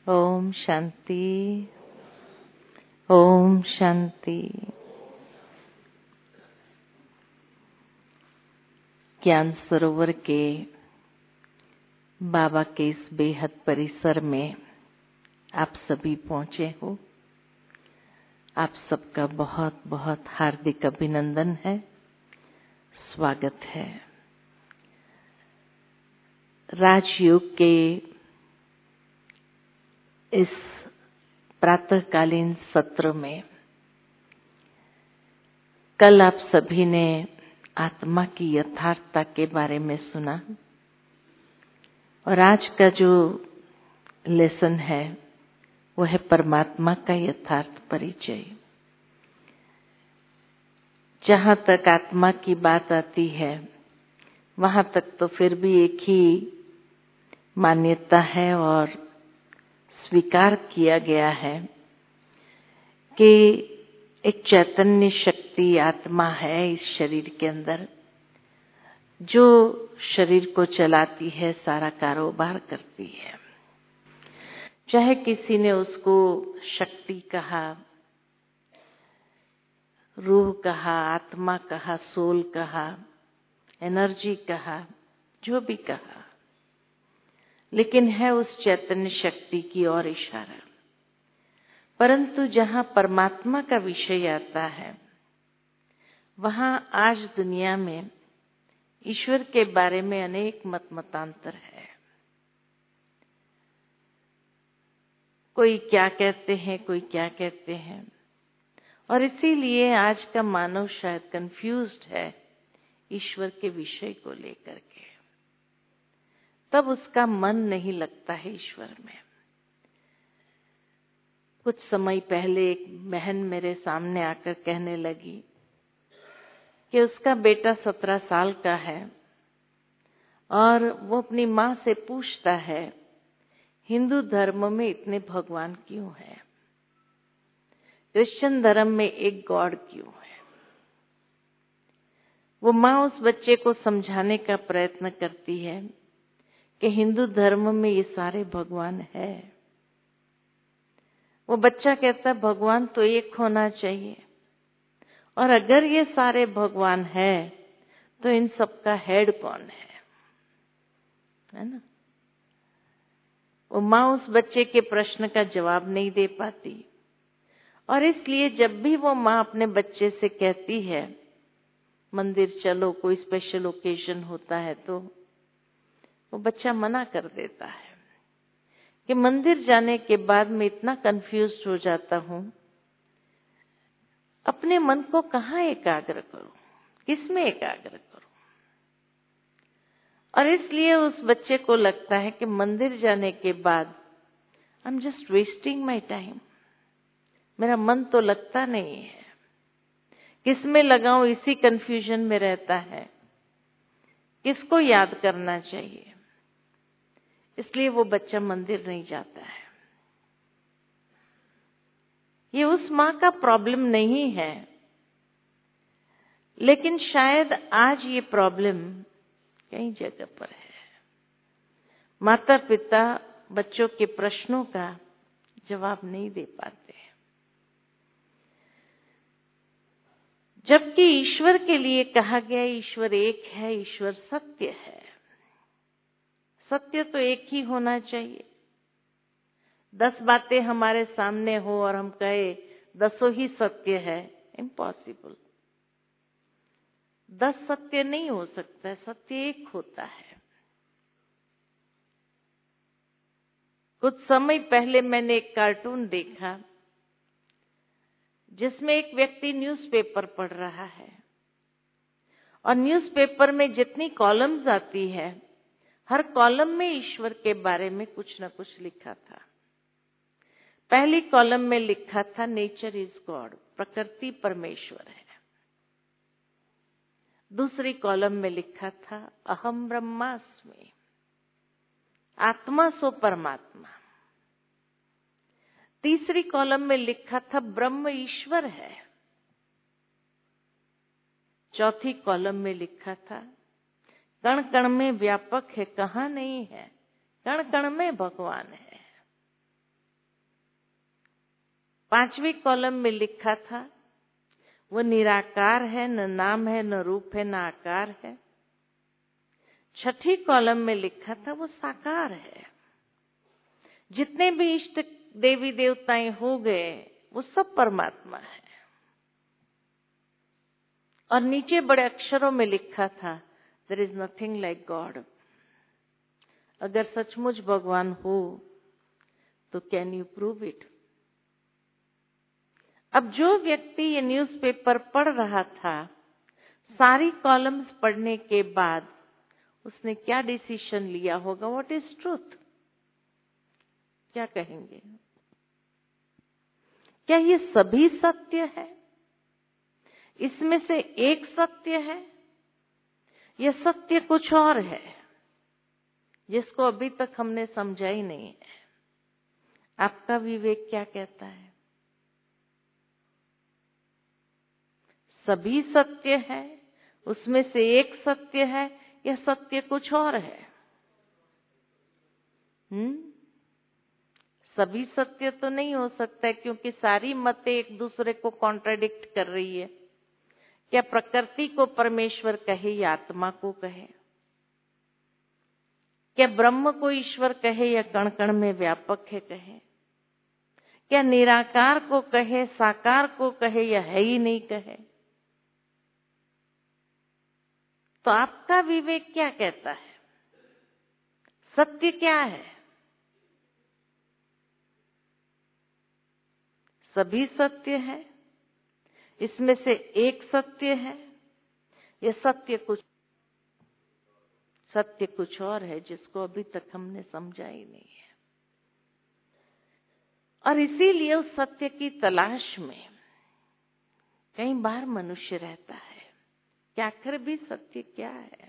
ओम शांति। ओम शांति। ज्ञान सरोवर के बाबा के इस बेहद परिसर में आप सभी पहुंचे हो। आप सबका बहुत बहुत हार्दिक अभिनंदन है, स्वागत है। राजयोग के इस प्रातःकालीन सत्र में कल आप सभी ने आत्मा की यथार्थता के बारे में सुना और आज का जो लेसन है वो है परमात्मा का यथार्थ परिचय। जहाँ तक आत्मा की बात आती है वहाँ तक तो फिर भी एक ही मान्यता है और स्वीकार किया गया है कि एक चैतन्य शक्ति आत्मा है इस शरीर के अंदर, जो शरीर को चलाती है, सारा कारोबार करती है। चाहे किसी ने उसको शक्ति कहा, रूह कहा, आत्मा कहा, सोल कहा, एनर्जी कहा, जो भी कहा, लेकिन है उस चैतन्य शक्ति की ओर इशारा। परंतु जहाँ परमात्मा का विषय आता है वहाँ आज दुनिया में ईश्वर के बारे में अनेक मतांतर है। कोई क्या कहते हैं, कोई क्या कहते हैं, और इसीलिए आज का मानव शायद कंफ्यूज्ड है ईश्वर के विषय को लेकर के। तब उसका मन नहीं लगता है ईश्वर में। कुछ समय पहले एक बहन मेरे सामने आकर कहने लगी कि उसका बेटा 17 साल का है और वो अपनी माँ से पूछता है हिंदू धर्म में इतने भगवान क्यों हैं, क्रिश्चियन धर्म में एक गॉड क्यों है। वो माँ उस बच्चे को समझाने का प्रयत्न करती है कि हिंदू धर्म में ये सारे भगवान है। वो बच्चा कहता भगवान तो एक होना चाहिए, और अगर ये सारे भगवान हैं तो इन सबका हेड कौन है ना। वो माँ उस बच्चे के प्रश्न का जवाब नहीं दे पाती, और इसलिए जब भी वो माँ अपने बच्चे से कहती है मंदिर चलो, कोई स्पेशल ओकेजन होता है, तो वो बच्चा मना कर देता है कि मंदिर जाने के बाद मैं इतना कंफ्यूज्ड हो जाता हूँ, अपने मन को कहाँ एकाग्र करूं, किसमें एकाग्र करूं। और इसलिए उस बच्चे को लगता है कि मंदिर जाने के बाद I am just wasting my time, मेरा मन तो लगता नहीं है, किसमें लगाऊं इसी कंफ्यूजन में रहता है, किसको याद करना चाहिए। इसलिए वो बच्चा मंदिर नहीं जाता है। ये उस माँ का प्रॉब्लम नहीं है, लेकिन शायद आज ये प्रॉब्लम कई जगह पर है। माता पिता बच्चों के प्रश्नों का जवाब नहीं दे पाते, जबकि ईश्वर के लिए कहा गया ईश्वर एक है, ईश्वर सत्य है। सत्य तो एक ही होना चाहिए। 10 बातें हमारे सामने हो और हम कहे 10 ही सत्य है, इम्पॉसिबल। 10 सत्य नहीं हो सकता, सत्य एक होता है। कुछ समय पहले मैंने एक कार्टून देखा जिसमें एक व्यक्ति न्यूज़पेपर पढ़ रहा है, और न्यूज़पेपर में जितनी कॉलम्स आती है हर कॉलम में ईश्वर के बारे में कुछ न कुछ लिखा था। पहली कॉलम में लिखा था नेचर इज गॉड, प्रकृति परमेश्वर है। दूसरी कॉलम में लिखा था अहम ब्रह्मास्मि, आत्मा सो परमात्मा। तीसरी कॉलम में लिखा था ब्रह्म ईश्वर है। चौथी कॉलम में लिखा था कण कण में व्यापक है, कहाँ नहीं है, कण कण में भगवान है। 5वीं कॉलम में लिखा था वो निराकार है, न नाम है, न रूप है, न आकार है। 6ठी कॉलम में लिखा था वो साकार है। जितने भी इष्ट देवी देवताएं हो गए वो सब परमात्मा है। और नीचे बड़े अक्षरों में लिखा था there is nothing like God. अगर सचमुच भगवान हो तो कैन यू प्रूव इट? अब जो व्यक्ति ये न्यूज़पेपर पढ़ रहा था, सारी कॉलम्स पढ़ने के बाद उसने क्या डिसीजन लिया होगा? What is truth? क्या कहेंगे? क्या ये सभी सत्य है? इसमें से एक सत्य है या सत्य कुछ और है जिसको अभी तक हमने समझा ही नहीं है? आपका विवेक क्या कहता है? सभी सत्य है, उसमें से एक सत्य है या सत्य कुछ और है? सभी सत्य तो नहीं हो सकता है, क्योंकि सारी मतें एक दूसरे को कॉन्ट्राडिक्ट कर रही है। क्या प्रकृति को परमेश्वर कहे या आत्मा को कहे? क्या ब्रह्म को ईश्वर कहे या कण कण में व्यापक है कहे? क्या निराकार को कहे, साकार को कहे या है ही नहीं कहे? तो आपका विवेक क्या कहता है? सत्य क्या है? सभी सत्य है, इसमें से एक सत्य है या सत्य कुछ और है जिसको अभी तक हमने समझा ही नहीं है? और इसीलिए उस सत्य की तलाश में कई बार मनुष्य रहता है कि आखिर भी सत्य क्या है।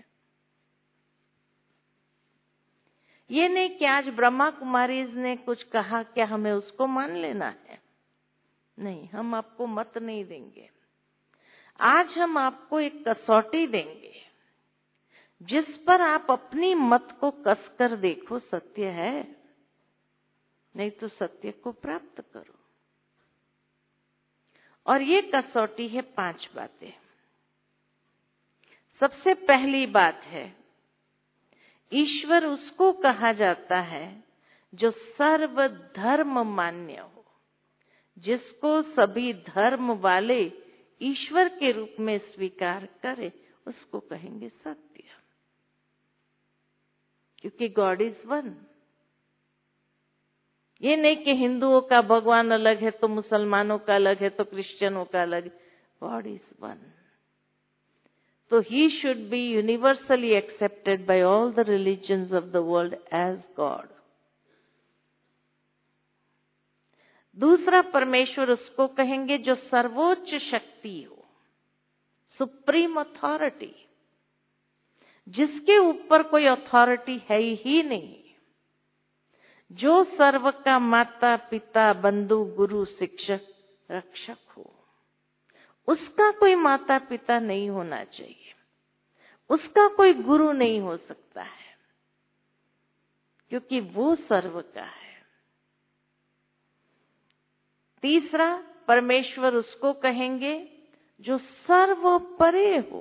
ये नहीं कि आज ब्रह्मा कुमारीज ने कुछ कहा, क्या हमें उसको मान लेना है? नहीं, हम आपको मत नहीं देंगे। आज हम आपको एक कसौटी देंगे जिस पर आप अपनी मत को कसकर देखो सत्य है, नहीं तो सत्य को प्राप्त करो। और ये कसौटी है 5 बातें। सबसे पहली बात है, ईश्वर उसको कहा जाता है जो सर्वधर्म मान्य हो, जिसको सभी धर्म वाले ईश्वर के रूप में स्वीकार करे, उसको कहेंगे सत्य। क्योंकि गॉड इज वन। ये नहीं कि हिंदुओं का भगवान अलग है तो मुसलमानों का अलग है तो क्रिश्चियनों का अलग है। God is one. So he should be universally accepted by all the religions of the world as God. दूसरा, परमेश्वर उसको कहेंगे जो सर्वोच्च शक्ति हो, सुप्रीम अथॉरिटी, जिसके ऊपर कोई अथॉरिटी है ही नहीं, जो सर्व का माता पिता बंधु गुरु शिक्षक रक्षक हो। उसका कोई माता पिता नहीं होना चाहिए, उसका कोई गुरु नहीं हो सकता है, क्योंकि वो सर्व का है। तीसरा, परमेश्वर उसको कहेंगे जो सर्व परे हो।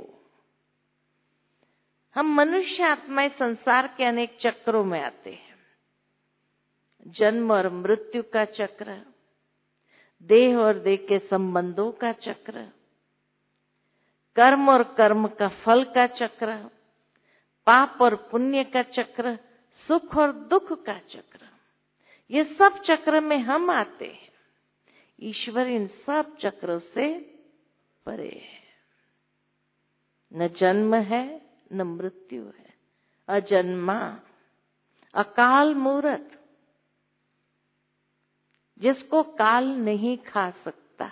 हम मनुष्य आत्माएं संसार के अनेक चक्रों में आते हैं। जन्म और मृत्यु का चक्र, देह और देह के संबंधों का चक्र, कर्म और कर्म का फल का चक्र, पाप और पुण्य का चक्र, सुख और दुख का चक्र। ये सब चक्र में हम आते हैं। ईश्वर इन सब चक्रों से परे है। न जन्म है न मृत्यु है, अजन्मा, अकाल मूरत, जिसको काल नहीं खा सकता,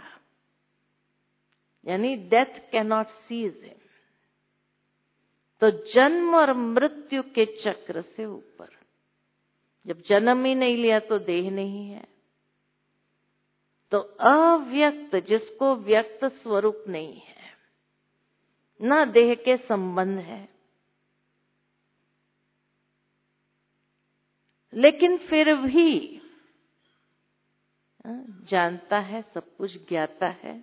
यानी death can not seize him. तो जन्म और मृत्यु के चक्र से ऊपर, जब जन्म ही नहीं लिया तो देह नहीं है, तो अव्यक्त, जिसको व्यक्त स्वरूप नहीं है, ना देह के संबंध है, लेकिन फिर भी जानता है, सब कुछ ज्ञाता है,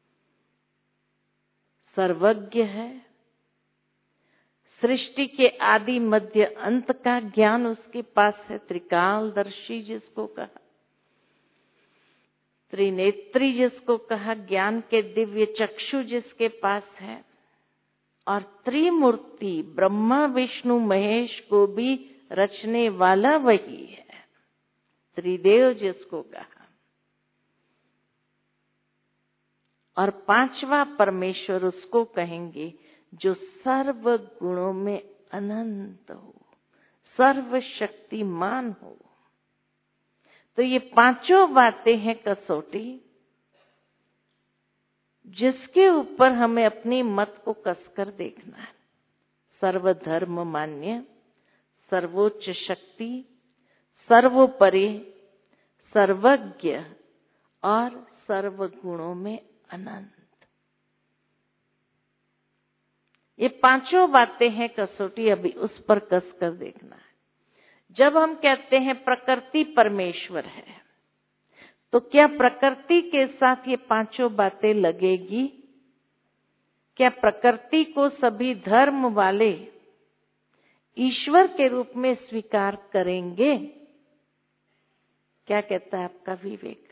सर्वज्ञ है, सृष्टि के आदि मध्य अंत का ज्ञान उसके पास है, त्रिकालदर्शी जिसको कहा, त्रिनेत्री जिसको कहा, ज्ञान के दिव्य चक्षु जिसके पास है, और त्रिमूर्ति ब्रह्मा विष्णु महेश को भी रचने वाला वही है, त्रिदेव जिसको कहा। और पांचवा परमेश्वर उसको कहेंगे जो सर्व गुणों में अनंत हो, सर्वशक्तिमान हो। तो ये पांचों बातें हैं कसौटी, जिसके ऊपर हमें अपनी मत को कसकर देखना है। सर्वधर्म मान्य, सर्वोच्च शक्ति, सर्वोपरि, सर्वज्ञ और सर्व गुणों में अनंत। ये पांचों बातें हैं कसौटी, अभी उस पर कसकर देखना है। जब हम कहते हैं प्रकृति परमेश्वर है, तो क्या प्रकृति के साथ ये पांचों बातें लगेगी? क्या प्रकृति को सभी धर्म वाले ईश्वर के रूप में स्वीकार करेंगे? क्या कहता है आपका विवेक?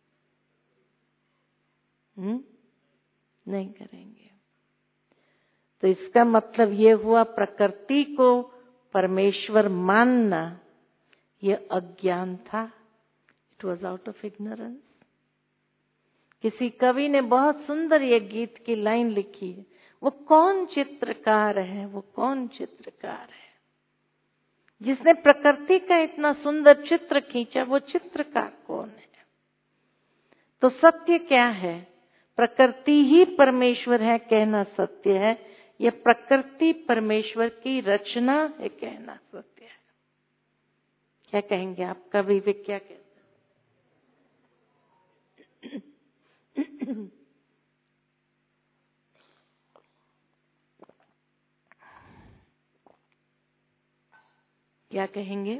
नहीं करेंगे। तो इसका मतलब ये हुआ प्रकृति को परमेश्वर मानना यह अज्ञान था। It was out of ignorance. किसी कवि ने बहुत सुंदर ये गीत की लाइन लिखी है, वो कौन चित्रकार है, वो कौन चित्रकार है जिसने प्रकृति का इतना सुंदर चित्र खींचा, वो चित्रकार कौन है? तो सत्य क्या है? प्रकृति ही परमेश्वर है कहना सत्य है, यह प्रकृति परमेश्वर की रचना है कहना सत्य है। क्या कहेंगे? आपका विवेक क्या कहता है? क्या कहेंगे?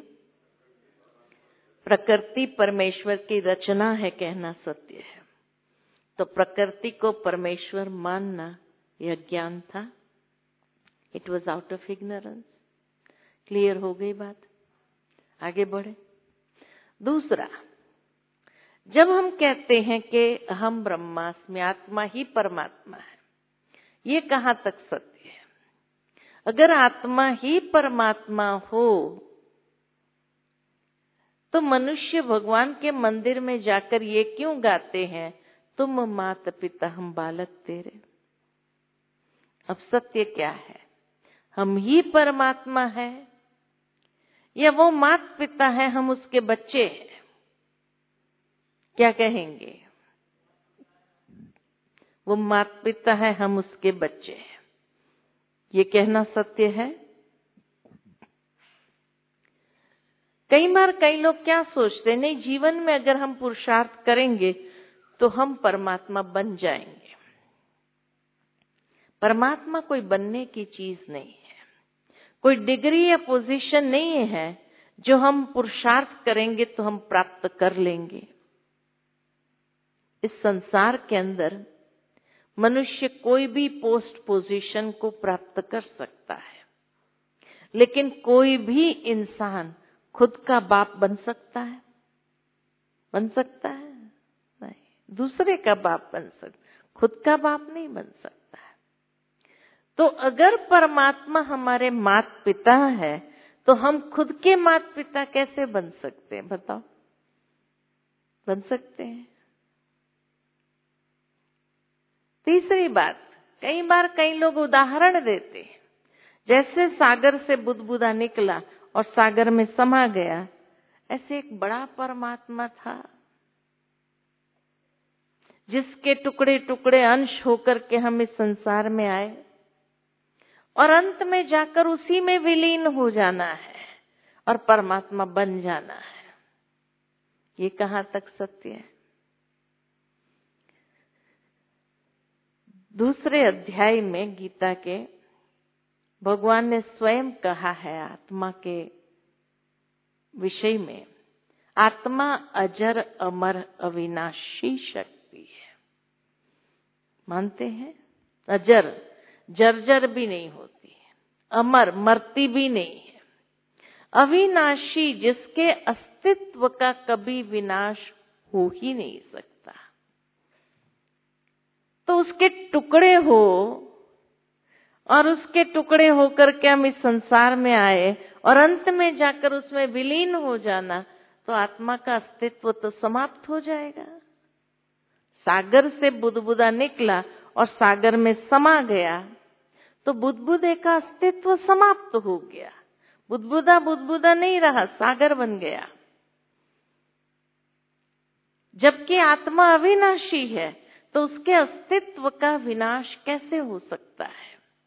प्रकृति परमेश्वर की रचना है कहना सत्य है। तो प्रकृति को परमेश्वर मानना यह ज्ञान था। It was out of ignorance. Clear हो गई बात? आगे बढ़े। दूसरा, जब हम कहते हैं कि हम ब्रह्मास्मि, आत्मा ही परमात्मा है, ये कहाँ तक सत्य है? अगर आत्मा ही परमात्मा हो तो मनुष्य भगवान के मंदिर में जाकर ये क्यों गाते हैं, तुम माता पिता हम बालक तेरे? अब सत्य क्या है? हम ही परमात्मा है या वो माता पिता है, हम उसके बच्चे हैं? क्या कहेंगे? वो माता पिता है, हम उसके बच्चे हैं, ये कहना सत्य है? कई बार कई लोग क्या सोचते हैं, नहीं जीवन में अगर हम पुरुषार्थ करेंगे तो हम परमात्मा बन जाएंगे। परमात्मा कोई बनने की चीज नहीं है, कोई डिग्री या पोजीशन नहीं है जो हम पुरुषार्थ करेंगे तो हम प्राप्त कर लेंगे। इस संसार के अंदर मनुष्य कोई भी पोस्ट पोजीशन को प्राप्त कर सकता है, लेकिन कोई भी इंसान खुद का बाप बन सकता है? बन सकता है? नहीं। दूसरे का बाप बन सकता, खुद का बाप नहीं बन सकता है। तो अगर परमात्मा हमारे माता पिता है तो हम खुद के माता पिता कैसे बन सकते हैं? बताओ, बन सकते हैं? तीसरी बात, कई बार कई लोग उदाहरण देते हैं, जैसे सागर से बुदबुदा निकला और सागर में समा गया, ऐसे एक बड़ा परमात्मा था जिसके टुकड़े टुकड़े अंश होकर के हम इस संसार में आए और अंत में जाकर उसी में विलीन हो जाना है और परमात्मा बन जाना है। ये कहाँ तक सत्य है? दूसरे अध्याय में गीता के भगवान ने स्वयं कहा है आत्मा के विषय में, आत्मा अजर अमर अविनाशी शक्ति है। मानते हैं? अजर, जर्जर भी नहीं होती है, अमर, मरती भी नहीं है, अविनाशी, जिसके अस्तित्व का कभी विनाश हो ही नहीं सकता। तो उसके टुकड़े हो और उसके टुकड़े होकर के हम इस संसार में आए और अंत में जाकर उसमें विलीन हो जाना, तो आत्मा का अस्तित्व तो समाप्त हो जाएगा। सागर से बुदबुदा निकला और सागर में समा गया, तो बुदबुदे का अस्तित्व समाप्त हो गया। बुदबुदा बुदबुदा नहीं रहा, सागर बन गया। जबकि आत्मा अविनाशी है, तो उसके अस्तित्व का विनाश कैसे हो सकता है?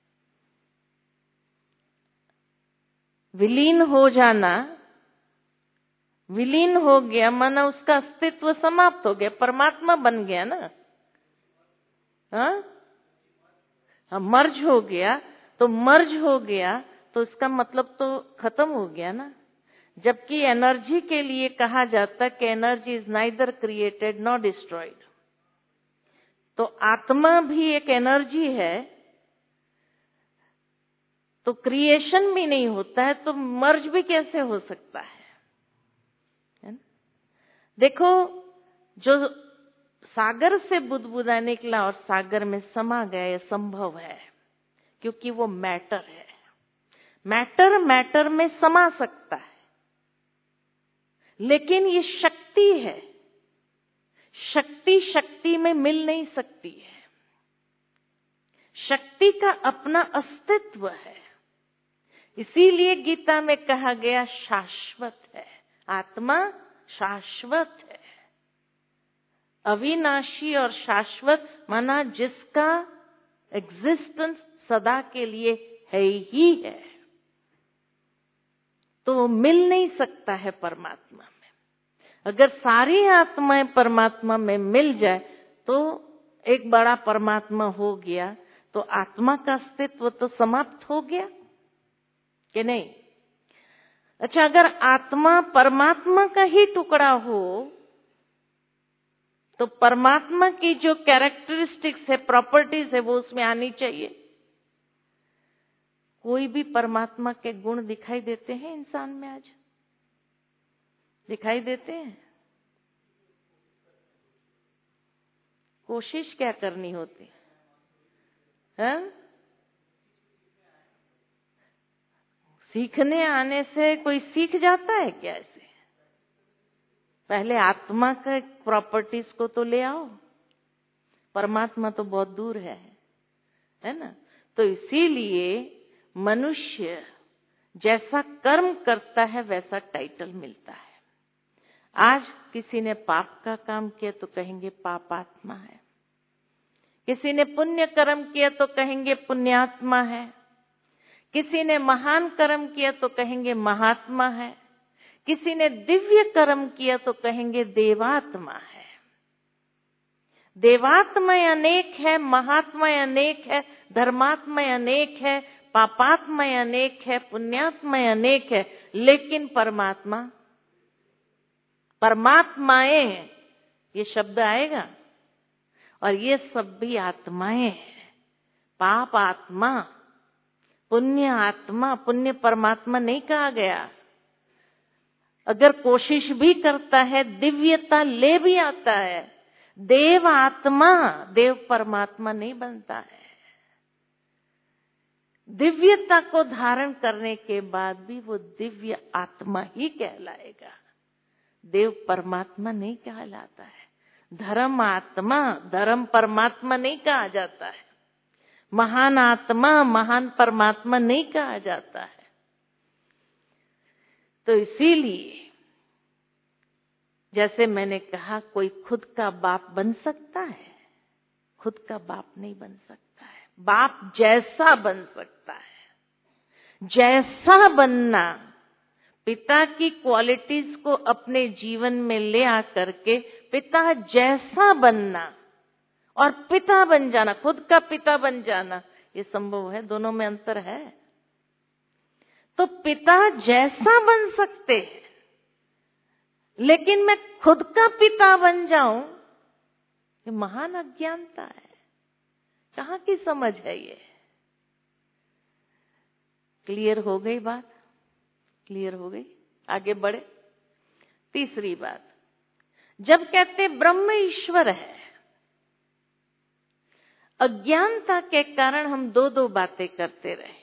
विलीन हो जाना, विलीन हो गया माना उसका अस्तित्व समाप्त हो गया, परमात्मा बन गया ना। हाँ, मर्ज हो गया, तो मर्ज हो गया तो इसका मतलब तो खत्म हो गया ना। जबकि एनर्जी के लिए कहा जाता है कि energy is neither created not destroyed. तो आत्मा भी एक एनर्जी है, तो क्रिएशन भी नहीं होता है, तो मर्ज भी कैसे हो सकता है ना? देखो, जो सागर से बुदबुदा निकला और सागर में समा गया, यह संभव है क्योंकि वो मैटर है। मैटर मैटर में समा सकता है, लेकिन ये शक्ति है, शक्ति शक्ति में मिल नहीं सकती है। शक्ति का अपना अस्तित्व है। इसीलिए गीता में कहा गया शाश्वत है, आत्मा शाश्वत है। अविनाशी और शाश्वत माना जिसका एग्जिस्टेंस सदा के लिए है ही है, तो मिल नहीं सकता है परमात्मा में। अगर सारी आत्माएं परमात्मा में मिल जाए तो एक बड़ा परमात्मा हो गया, तो आत्मा का अस्तित्व तो समाप्त हो गया कि नहीं? अच्छा, अगर आत्मा परमात्मा का ही टुकड़ा हो तो परमात्मा की जो कैरेक्टरिस्टिक्स है, प्रॉपर्टीज है, वो उसमें आनी चाहिए। कोई भी परमात्मा के गुण दिखाई देते हैं इंसान में? आज दिखाई देते हैं? कोशिश क्या करनी होती है? सीखने आने से कोई सीख जाता है क्या? ऐसे पहले आत्मा का प्रॉपर्टीज को तो ले आओ, परमात्मा तो बहुत दूर है ना? तो इसीलिए मनुष्य जैसा कर्म करता है वैसा टाइटल मिलता है। आज किसी ने पाप का काम किया तो कहेंगे पापात्मा है, किसी ने पुण्य कर्म किया तो कहेंगे पुण्यात्मा है, किसी ने महान कर्म किया तो कहेंगे महात्मा है, किसी ने दिव्य कर्म किया तो कहेंगे देवात्मा है। देवात्मा अनेक है, महात्मा अनेक है, धर्मात्मा अनेक है, पापात्मा अनेक है, पुण्यात्मा अनेक है, लेकिन परमात्मा, परमात्माएं ये शब्द आएगा और ये सब भी आत्माएं हैं। पाप आत्मा, पुण्य आत्मा, पुण्य परमात्मा नहीं कहा गया। अगर कोशिश भी करता है, दिव्यता ले भी आता है, देव आत्मा देव परमात्मा नहीं बनता है। दिव्यता को धारण करने के बाद भी वो दिव्य आत्मा ही कहलाएगा, देव परमात्मा नहीं कहलाता है। धर्म आत्मा, धर्म परमात्मा नहीं कहा जाता है। महान आत्मा, महान परमात्मा नहीं कहा जाता है। तो इसीलिए जैसे मैंने कहा, कोई खुद का बाप बन सकता है? खुद का बाप नहीं बन सकता है। बाप जैसा बन सकता है। जैसा बनना, पिता की क्वालिटीज को अपने जीवन में ले आकर के पिता जैसा बनना और पिता बन जाना, खुद का पिता बन जाना, ये संभव है? दोनों में अंतर है। तो पिता जैसा बन सकते हैं, लेकिन मैं खुद का पिता बन जाऊं, ये महान अज्ञानता है। कहाँ की समझ है ये? क्लियर हो गई बात? क्लियर हो गई? आगे बढ़े। तीसरी बात, जब कहते ब्रह्म ईश्वर है, अज्ञानता के कारण हम दो बातें करते रहे।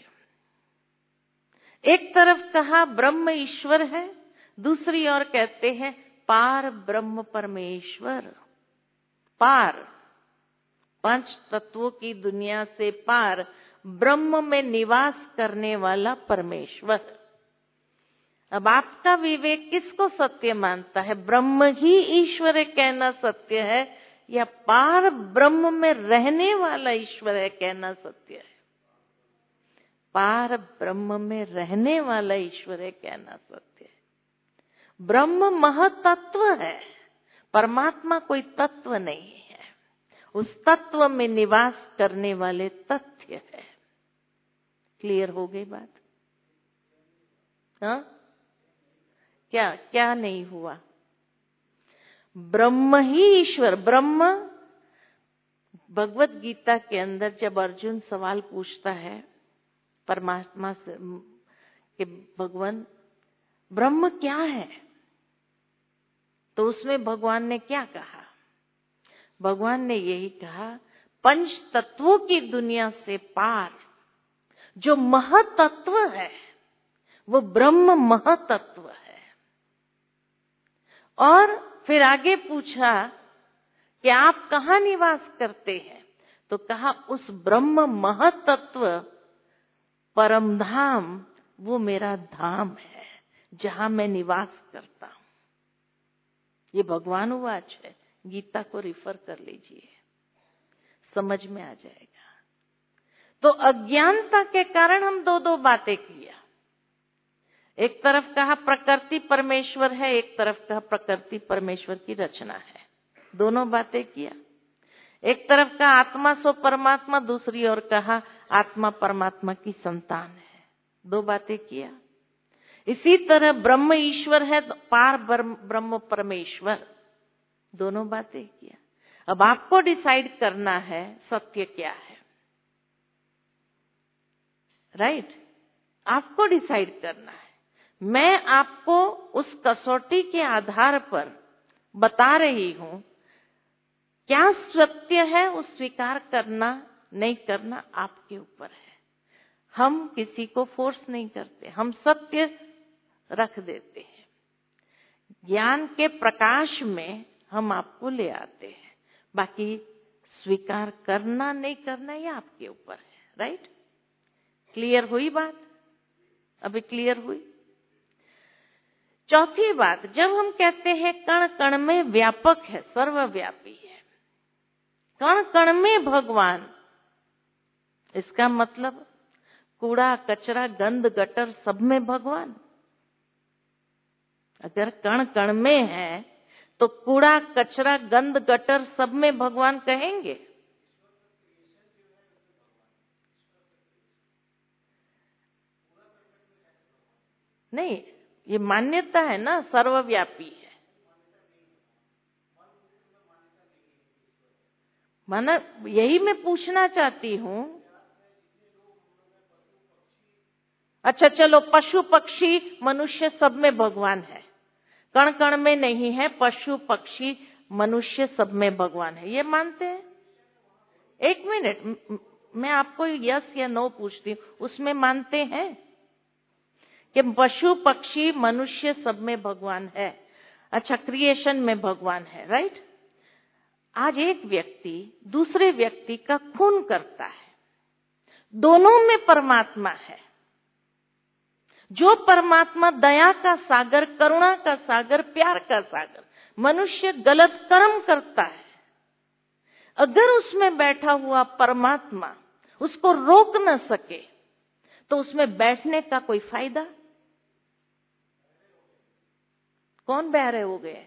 एक तरफ कहा ब्रह्म ईश्वर है, दूसरी ओर कहते हैं पार ब्रह्म परमेश्वर। पार, 5 तत्वों की दुनिया से पार, ब्रह्म में निवास करने वाला परमेश्वर। अब आपका विवेक किसको सत्य मानता है? ब्रह्म ही ईश्वर है कहना सत्य है, या पार ब्रह्म में रहने वाला ईश्वर है कहना सत्य है? पार ब्रह्म में रहने वाला ईश्वर है कहना सत्य है। ब्रह्म महतत्व है, परमात्मा कोई तत्व नहीं है, उस तत्व में निवास करने वाले तथ्य है। क्लियर हो गई बात? हाँ, क्या नहीं हुआ? ब्रह्म ही ईश्वर। ब्रह्म, भगवत गीता के अंदर जब अर्जुन सवाल पूछता है परमात्मा से कि भगवान ब्रह्म क्या है, तो उसमें भगवान ने क्या कहा? भगवान ने यही कहा, 5 तत्वों की दुनिया से पार जो महतत्व है वो ब्रह्म महतत्व है। और फिर आगे पूछा कि आप कहाँ निवास करते हैं, तो कहा उस ब्रह्म महतत्व परम धाम वो मेरा धाम है जहां मैं निवास करता हूं। ये भगवान वाच है, गीता को रिफर कर लीजिए, समझ में आ जाएगा। तो अज्ञानता के कारण हम दो बातें किया। एक तरफ कहा प्रकृति परमेश्वर है, एक तरफ कहा प्रकृति परमेश्वर की रचना है, दोनों बातें किया। एक तरफ कहा आत्मा सो परमात्मा, दूसरी ओर कहा आत्मा परमात्मा की संतान है, 2 बातें किया। इसी तरह ब्रह्म ईश्वर है तो पार ब्रह्म परमेश्वर, दोनों बातें किया। अब आपको डिसाइड करना है सत्य क्या है, राइट? आपको डिसाइड करना है। मैं आपको उस कसौटी के आधार पर बता रही हूं, क्या सत्य है उस स्वीकार करना नहीं करना आपके ऊपर है। हम किसी को फोर्स नहीं करते, हम सत्य रख देते हैं। ज्ञान के प्रकाश में हम आपको ले आते हैं, बाकी स्वीकार करना नहीं करना ये आपके ऊपर है, राइट? क्लियर हुई बात? अभी क्लियर हुई? चौथी बात, जब हम कहते हैं कण कण में व्यापक है, सर्वव्यापी है, कण कण में भगवान, इसका मतलब कूड़ा कचरा गंद गटर सब में भगवान। अगर कण कण में है तो कूड़ा कचरा गंद गटर सब में भगवान कहेंगे? नहीं, ये मान्यता है ना, सर्वव्यापी है। माना, यही मैं पूछना चाहती हूँ। अच्छा चलो, पशु पक्षी मनुष्य सब में भगवान है, कण कण में नहीं है, पशु पक्षी मनुष्य सब में भगवान है, ये मानते हैं? एक मिनट, मैं आपको यस या नो पूछती हूँ, उसमें मानते हैं कि पशु पक्षी मनुष्य सब में भगवान है? अच्छा, क्रिएशन में भगवान है, राइट? आज एक व्यक्ति दूसरे व्यक्ति का खून करता है, दोनों में परमात्मा है। जो परमात्मा दया का सागर, करुणा का सागर, प्यार का सागर, मनुष्य गलत कर्म करता है, अगर उसमें बैठा हुआ परमात्मा उसको रोक न सके तो उसमें बैठने का कोई फायदा? कौन बहरे हो गए?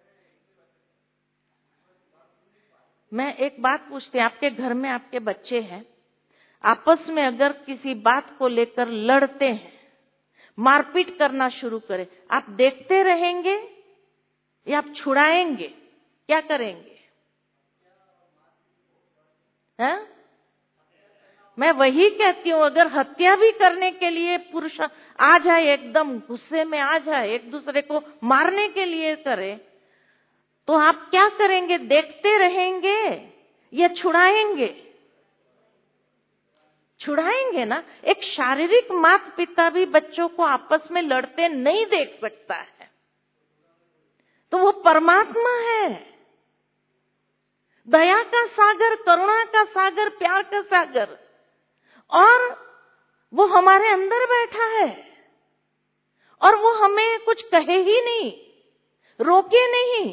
मैं एक बात पूछती हूँ, आपके घर में आपके बच्चे हैं, आपस में अगर किसी बात को लेकर लड़ते हैं, मारपीट करना शुरू करें, आप देखते रहेंगे या आप छुड़ाएंगे? क्या करेंगे? हैं? मैं वही कहती हूँ, अगर हत्या भी करने के लिए पुरुष आ जाए, एकदम गुस्से में आ जाए, एक दूसरे को मारने के लिए करे, तो आप क्या करेंगे? देखते रहेंगे या छुड़ाएंगे? छुड़ाएंगे ना। एक शारीरिक माता पिता भी बच्चों को आपस में लड़ते नहीं देख सकता है, तो वो परमात्मा है, दया का सागर, करुणा का सागर, प्यार का सागर, और वो हमारे अंदर बैठा है और वो हमें कुछ कहे ही नहीं, रोके नहीं।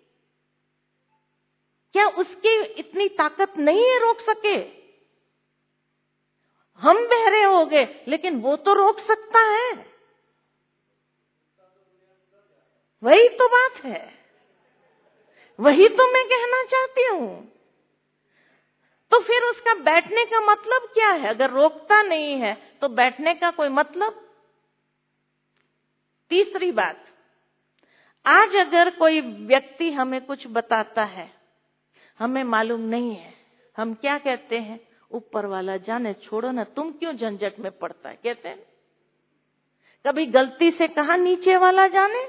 क्या उसकी इतनी ताकत नहीं है रोक सके? हम बहरे हो गए, लेकिन वो तो रोक सकता है। वही तो बात है, वही तो मैं कहना चाहती हूं। तो फिर उसका बैठने का मतलब क्या है? अगर रोकता नहीं है तो बैठने का कोई मतलब? तीसरी बात, आज अगर कोई व्यक्ति हमें कुछ बताता है, हमें मालूम नहीं है, हम क्या कहते हैं? ऊपर वाला जाने, छोड़ो ना, तुम क्यों झंझट में पड़ता है, कहते हैं। कभी गलती से कहा नीचे वाला जाने?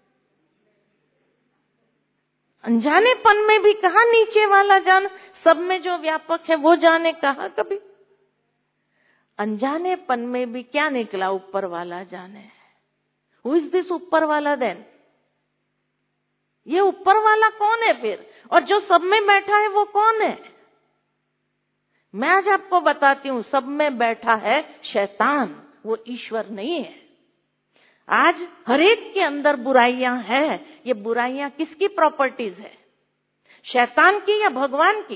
अनजानेपन में भी कहा नीचे वाला जाने? सब में जो व्यापक है वो जाने, कहा कभी? अनजानेपन में भी क्या निकला? ऊपर वाला जाने। हु इज दिस ऊपर वाला देन? ये ऊपर वाला कौन है फिर? और जो सब में बैठा है वो कौन है? मैं आज आपको बताती हूं, सब में बैठा है शैतान, वो ईश्वर नहीं है। आज हरेक के अंदर बुराइयां हैं। ये बुराइयां किसकी प्रॉपर्टीज है? शैतान की या भगवान की?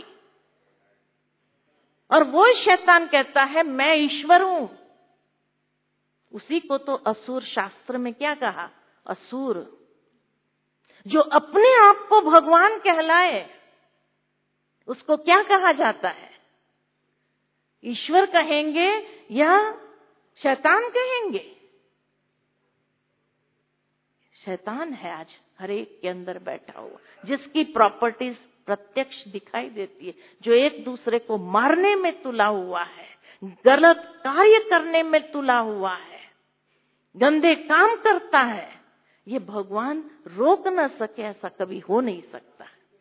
और वो शैतान कहता है मैं ईश्वर हूं। उसी को तो असुर शास्त्र में क्या कहा? असुर। जो अपने आप को भगवान कहलाए उसको क्या कहा जाता है? ईश्वर कहेंगे या शैतान कहेंगे? शैतान है आज हर एक के अंदर बैठा हुआ, जिसकी प्रॉपर्टीज प्रत्यक्ष दिखाई देती है, जो एक दूसरे को मारने में तुला हुआ है, गलत कार्य करने में तुला हुआ है, गंदे काम करता है। ये भगवान रोक न सके, ऐसा कभी हो नहीं सकता।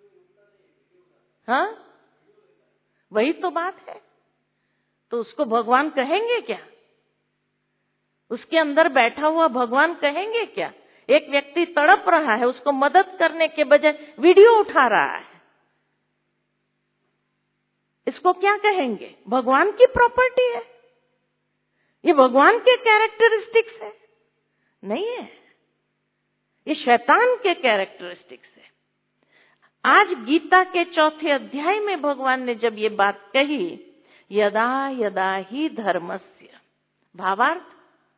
हाँ, वही तो बात है। तो उसको भगवान कहेंगे क्या? उसके अंदर बैठा हुआ भगवान कहेंगे क्या? एक व्यक्ति तड़प रहा है, उसको मदद करने के बजाय वीडियो उठा रहा है, इसको क्या कहेंगे? भगवान की प्रॉपर्टी है, ये भगवान के कैरेक्टरिस्टिक्स है? नहीं है, ये शैतान के कैरेक्टरिस्टिक्स है। आज गीता के 4 अध्याय में भगवान ने जब ये बात कही, यदा यदा ही धर्मस्य, भावार्थ,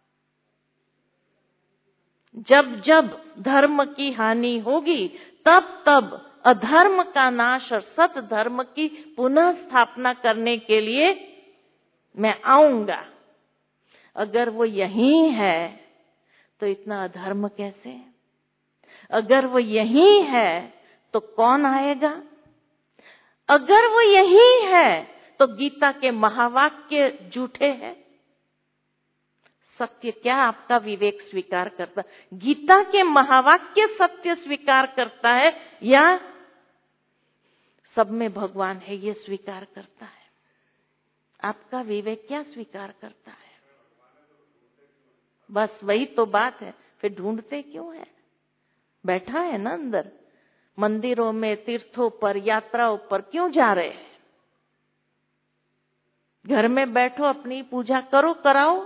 जब जब धर्म की हानि होगी तब तब अधर्म का नाश और सत धर्म की पुनः स्थापना करने के लिए मैं आऊंगा। अगर वो यही है तो इतना अधर्म कैसे? अगर वो यही है तो कौन आएगा? अगर वो यही है तो गीता के महावाक्य झूठे हैं? सत्य क्या आपका विवेक स्वीकार करता? गीता के महावाक्य सत्य स्वीकार करता है या सब में भगवान है ये स्वीकार करता है? आपका विवेक क्या स्वीकार करता है? बस वही तो बात है। फिर ढूंढते क्यों है? बैठा है ना अंदर। मंदिरों में, तीर्थों पर, यात्राओं पर क्यों जा रहे हैं? घर में बैठो, अपनी पूजा करो, कराओ।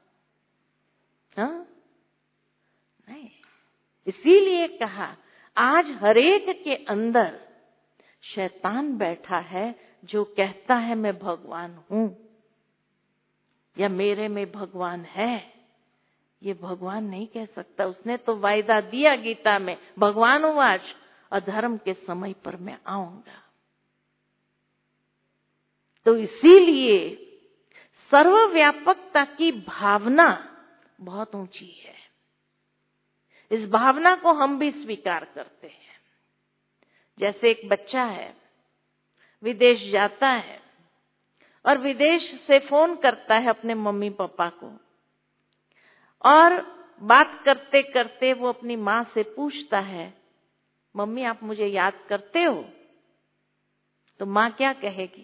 हाँ? नहीं। इसीलिए कहा आज हरेक के अंदर शैतान बैठा है जो कहता है मैं भगवान हूं या मेरे में भगवान है। ये भगवान नहीं कह सकता। उसने तो वायदा दिया गीता में, भगवान उवाच अधर्म के समय पर मैं आऊंगा। तो इसीलिए सर्वव्यापकता की भावना बहुत ऊंची है। इस भावना को हम भी स्वीकार करते हैं। जैसे एक बच्चा है, विदेश जाता है और विदेश से फोन करता है अपने मम्मी पापा को, और बात करते करते वो अपनी माँ से पूछता है, मम्मी आप मुझे याद करते हो? तो माँ क्या कहेगी?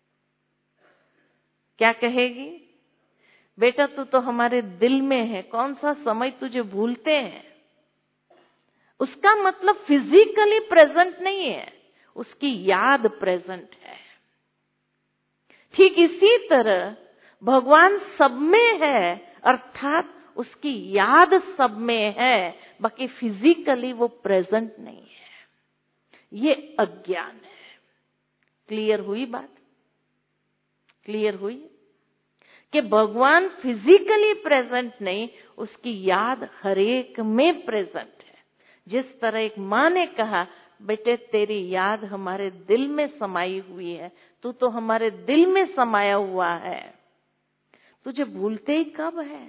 क्या कहेगी? बेटा तू तो हमारे दिल में है, कौन सा समय तुझे भूलते हैं। उसका मतलब फिजिकली प्रेजेंट नहीं है, उसकी याद प्रेजेंट है। ठीक इसी तरह भगवान सब में है, अर्थात उसकी याद सब में है, बाकी फिजिकली वो प्रेजेंट नहीं है। ये अज्ञान है। क्लियर हुई बात? क्लियर हुई कि भगवान फिजिकली प्रेजेंट नहीं, उसकी याद हर एक में प्रेजेंट है। जिस तरह एक माँ ने कहा, बेटे तेरी याद हमारे दिल में समाई हुई है, तू तो हमारे दिल में समाया हुआ है, तुझे भूलते ही कब है।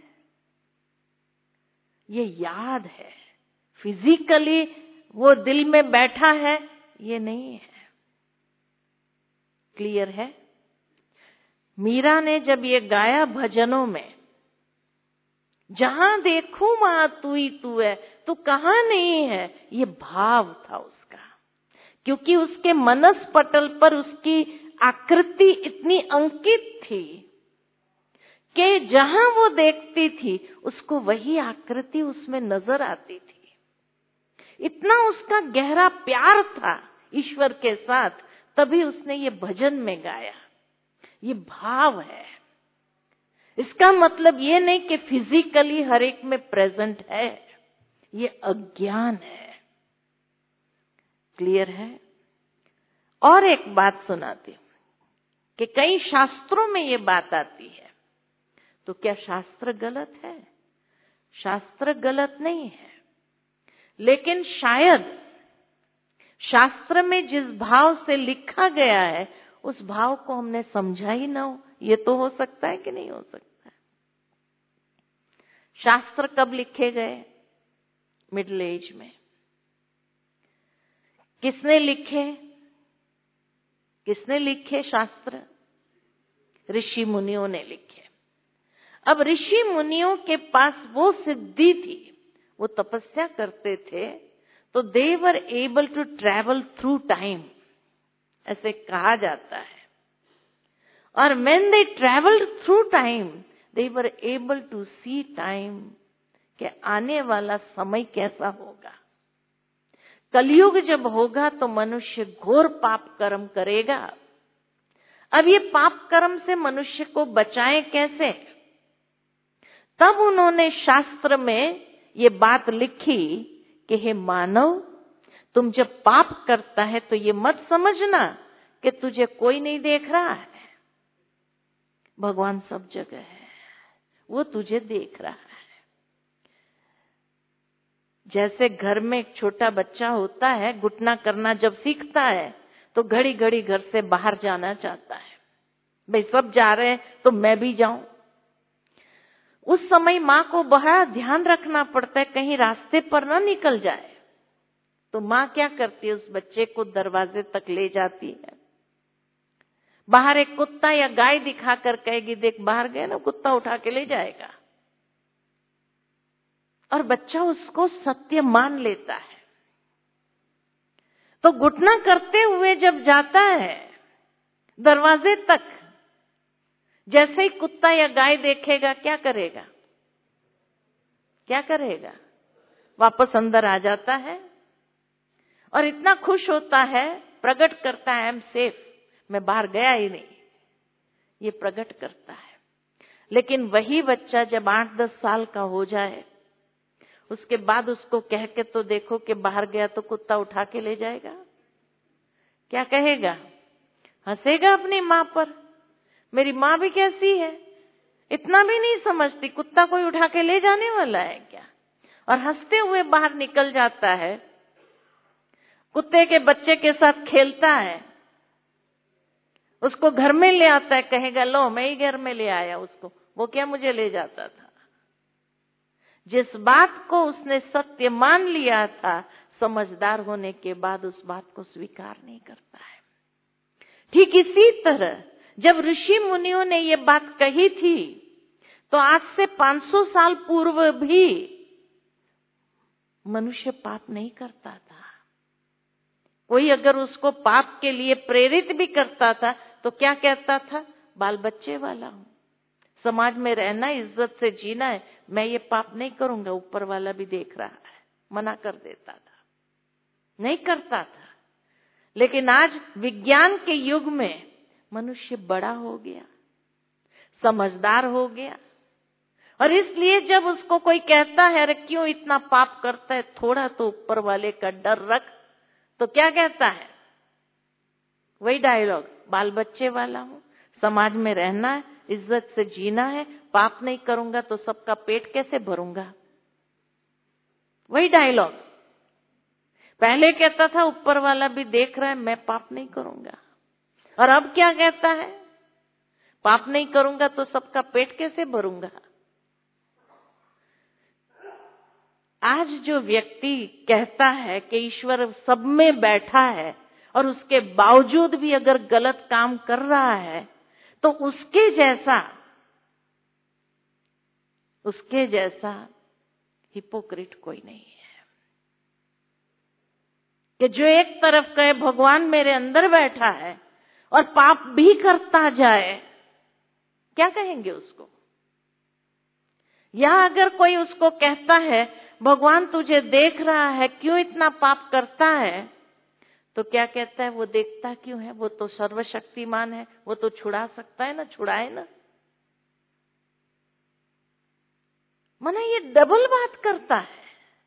ये याद है, फिजिकली वो दिल में बैठा है ये नहीं है। क्लियर है? मीरा ने जब ये गाया भजनों में, जहां देखूं वहां तू ही तू है, तू कहां नहीं है, ये भाव था उसका। क्योंकि उसके मनस पटल पर उसकी आकृति इतनी अंकित थी कि जहां वो देखती थी उसको वही आकृति उसमें नजर आती थी। इतना उसका गहरा प्यार था ईश्वर के साथ, तभी उसने ये भजन में गाया। ये भाव है। इसका मतलब ये नहीं कि फिजिकली हर एक में प्रेजेंट है, ये अज्ञान है। क्लियर है? और एक बात सुनाती हूं कि कई शास्त्रों में ये बात आती है, तो क्या शास्त्र गलत है? शास्त्र गलत नहीं है, लेकिन शायद शास्त्र में जिस भाव से लिखा गया है उस भाव को हमने समझा ही ना हो। ये तो हो सकता है कि नहीं हो सकता है? शास्त्र कब लिखे गए? मिडिल एज में। किसने लिखे? किसने लिखे शास्त्र? ऋषि मुनियों ने लिखे। अब ऋषि मुनियों के पास वो सिद्धि थी, वो तपस्या करते थे, तो they were able to travel through time, ऐसे कहा जाता है। और when they traveled through time, they were able to see time, कि आने वाला समय कैसा होगा। कलयुग जब होगा तो मनुष्य घोर पाप कर्म करेगा। अब ये पाप कर्म से मनुष्य को बचाएं कैसे? तब उन्होंने शास्त्र में ये बात लिखी कि हे मानव, तुम जब पाप करता है तो ये मत समझना कि तुझे कोई नहीं देख रहा है। भगवान सब जगह है, वो तुझे देख रहा है। जैसे घर में एक छोटा बच्चा होता है, घुटना करना जब सीखता है तो घड़ी घड़ी घर से बाहर जाना चाहता है। भाई सब जा रहे हैं तो मैं भी जाऊं। उस समय माँ को बड़ा ध्यान रखना पड़ता है कहीं रास्ते पर ना निकल जाए। तो माँ क्या करती है, उस बच्चे को दरवाजे तक ले जाती है। बाहर एक कुत्ता या गाय दिखाकर कहेगी, देख बाहर गए ना, कुत्ता उठा के ले जाएगा। और बच्चा उसको सत्य मान लेता है। तो घुटना करते हुए जब जाता है दरवाजे तक, जैसे ही कुत्ता या गाय देखेगा क्या करेगा? क्या करेगा? वापस अंदर आ जाता है और इतना खुश होता है, प्रकट करता है, आई एम सेफ, मैं बाहर गया ही नहीं, ये प्रकट करता है। लेकिन वही बच्चा जब 8-10 साल का हो जाए, उसके बाद उसको कह के तो देखो कि बाहर गया तो कुत्ता उठा के ले जाएगा, क्या कहेगा? हंसेगा अपनी माँ पर। मेरी माँ भी कैसी है, इतना भी नहीं समझती, कुत्ता कोई उठा के ले जाने वाला है क्या? और हंसते हुए बाहर निकल जाता है, कुत्ते के बच्चे के साथ खेलता है, उसको घर में ले आता है, कहेगा लो मैं ही घर में ले आया उसको, वो क्या मुझे ले जाता था। जिस बात को उसने सत्य मान लिया था, समझदार होने के बाद उस बात को स्वीकार नहीं करता है। ठीक इसी तरह जब ऋषि मुनियों ने ये बात कही थी, तो आज से 500 साल पूर्व भी मनुष्य पाप नहीं करता था। कोई अगर उसको पाप के लिए प्रेरित भी करता था तो क्या कहता था? बाल बच्चे वाला हूं, समाज में रहना, इज्जत से जीना है, मैं ये पाप नहीं करूंगा, ऊपर वाला भी देख रहा है, मना कर देता था, नहीं करता था। लेकिन आज विज्ञान के युग में मनुष्य बड़ा हो गया, समझदार हो गया, और इसलिए जब उसको कोई कहता है अरे क्यों इतना पाप करता है, थोड़ा तो ऊपर वाले का डर रख, तो क्या कहता है? वही डायलॉग, बाल बच्चे वाला हूं, समाज में रहना है, इज्जत से जीना है, पाप नहीं करूंगा तो सबका पेट कैसे भरूंगा? वही डायलॉग। पहले कहता था ऊपर वाला भी देख रहा है, मैं पाप नहीं करूंगा, और अब क्या कहता है? पाप नहीं करूंगा तो सबका पेट कैसे भरूंगा? आज जो व्यक्ति कहता है कि ईश्वर सब में बैठा है और उसके बावजूद भी अगर गलत काम कर रहा है, तो उसके जैसा हिपोक्रिट कोई नहीं है। कि जो एक तरफ कहे भगवान मेरे अंदर बैठा है और पाप भी करता जाए, क्या कहेंगे उसको? या अगर कोई उसको कहता है भगवान तुझे देख रहा है, क्यों इतना पाप करता है, तो क्या कहता है? वो देखता क्यों है? वो तो सर्वशक्तिमान है, वो तो छुड़ा सकता है ना, छुड़ाए ना। माना ये डबल बात करता है।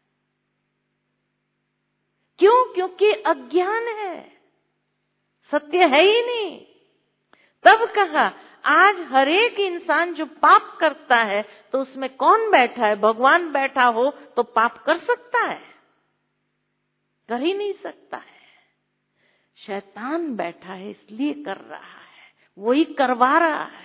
क्यों? क्योंकि अज्ञान है, सत्य है ही नहीं। तब कहा आज हर एक इंसान जो पाप करता है तो उसमें कौन बैठा है? भगवान बैठा हो तो पाप कर सकता है? कर ही नहीं सकता है। शैतान बैठा है इसलिए कर रहा है, वही करवा रहा है।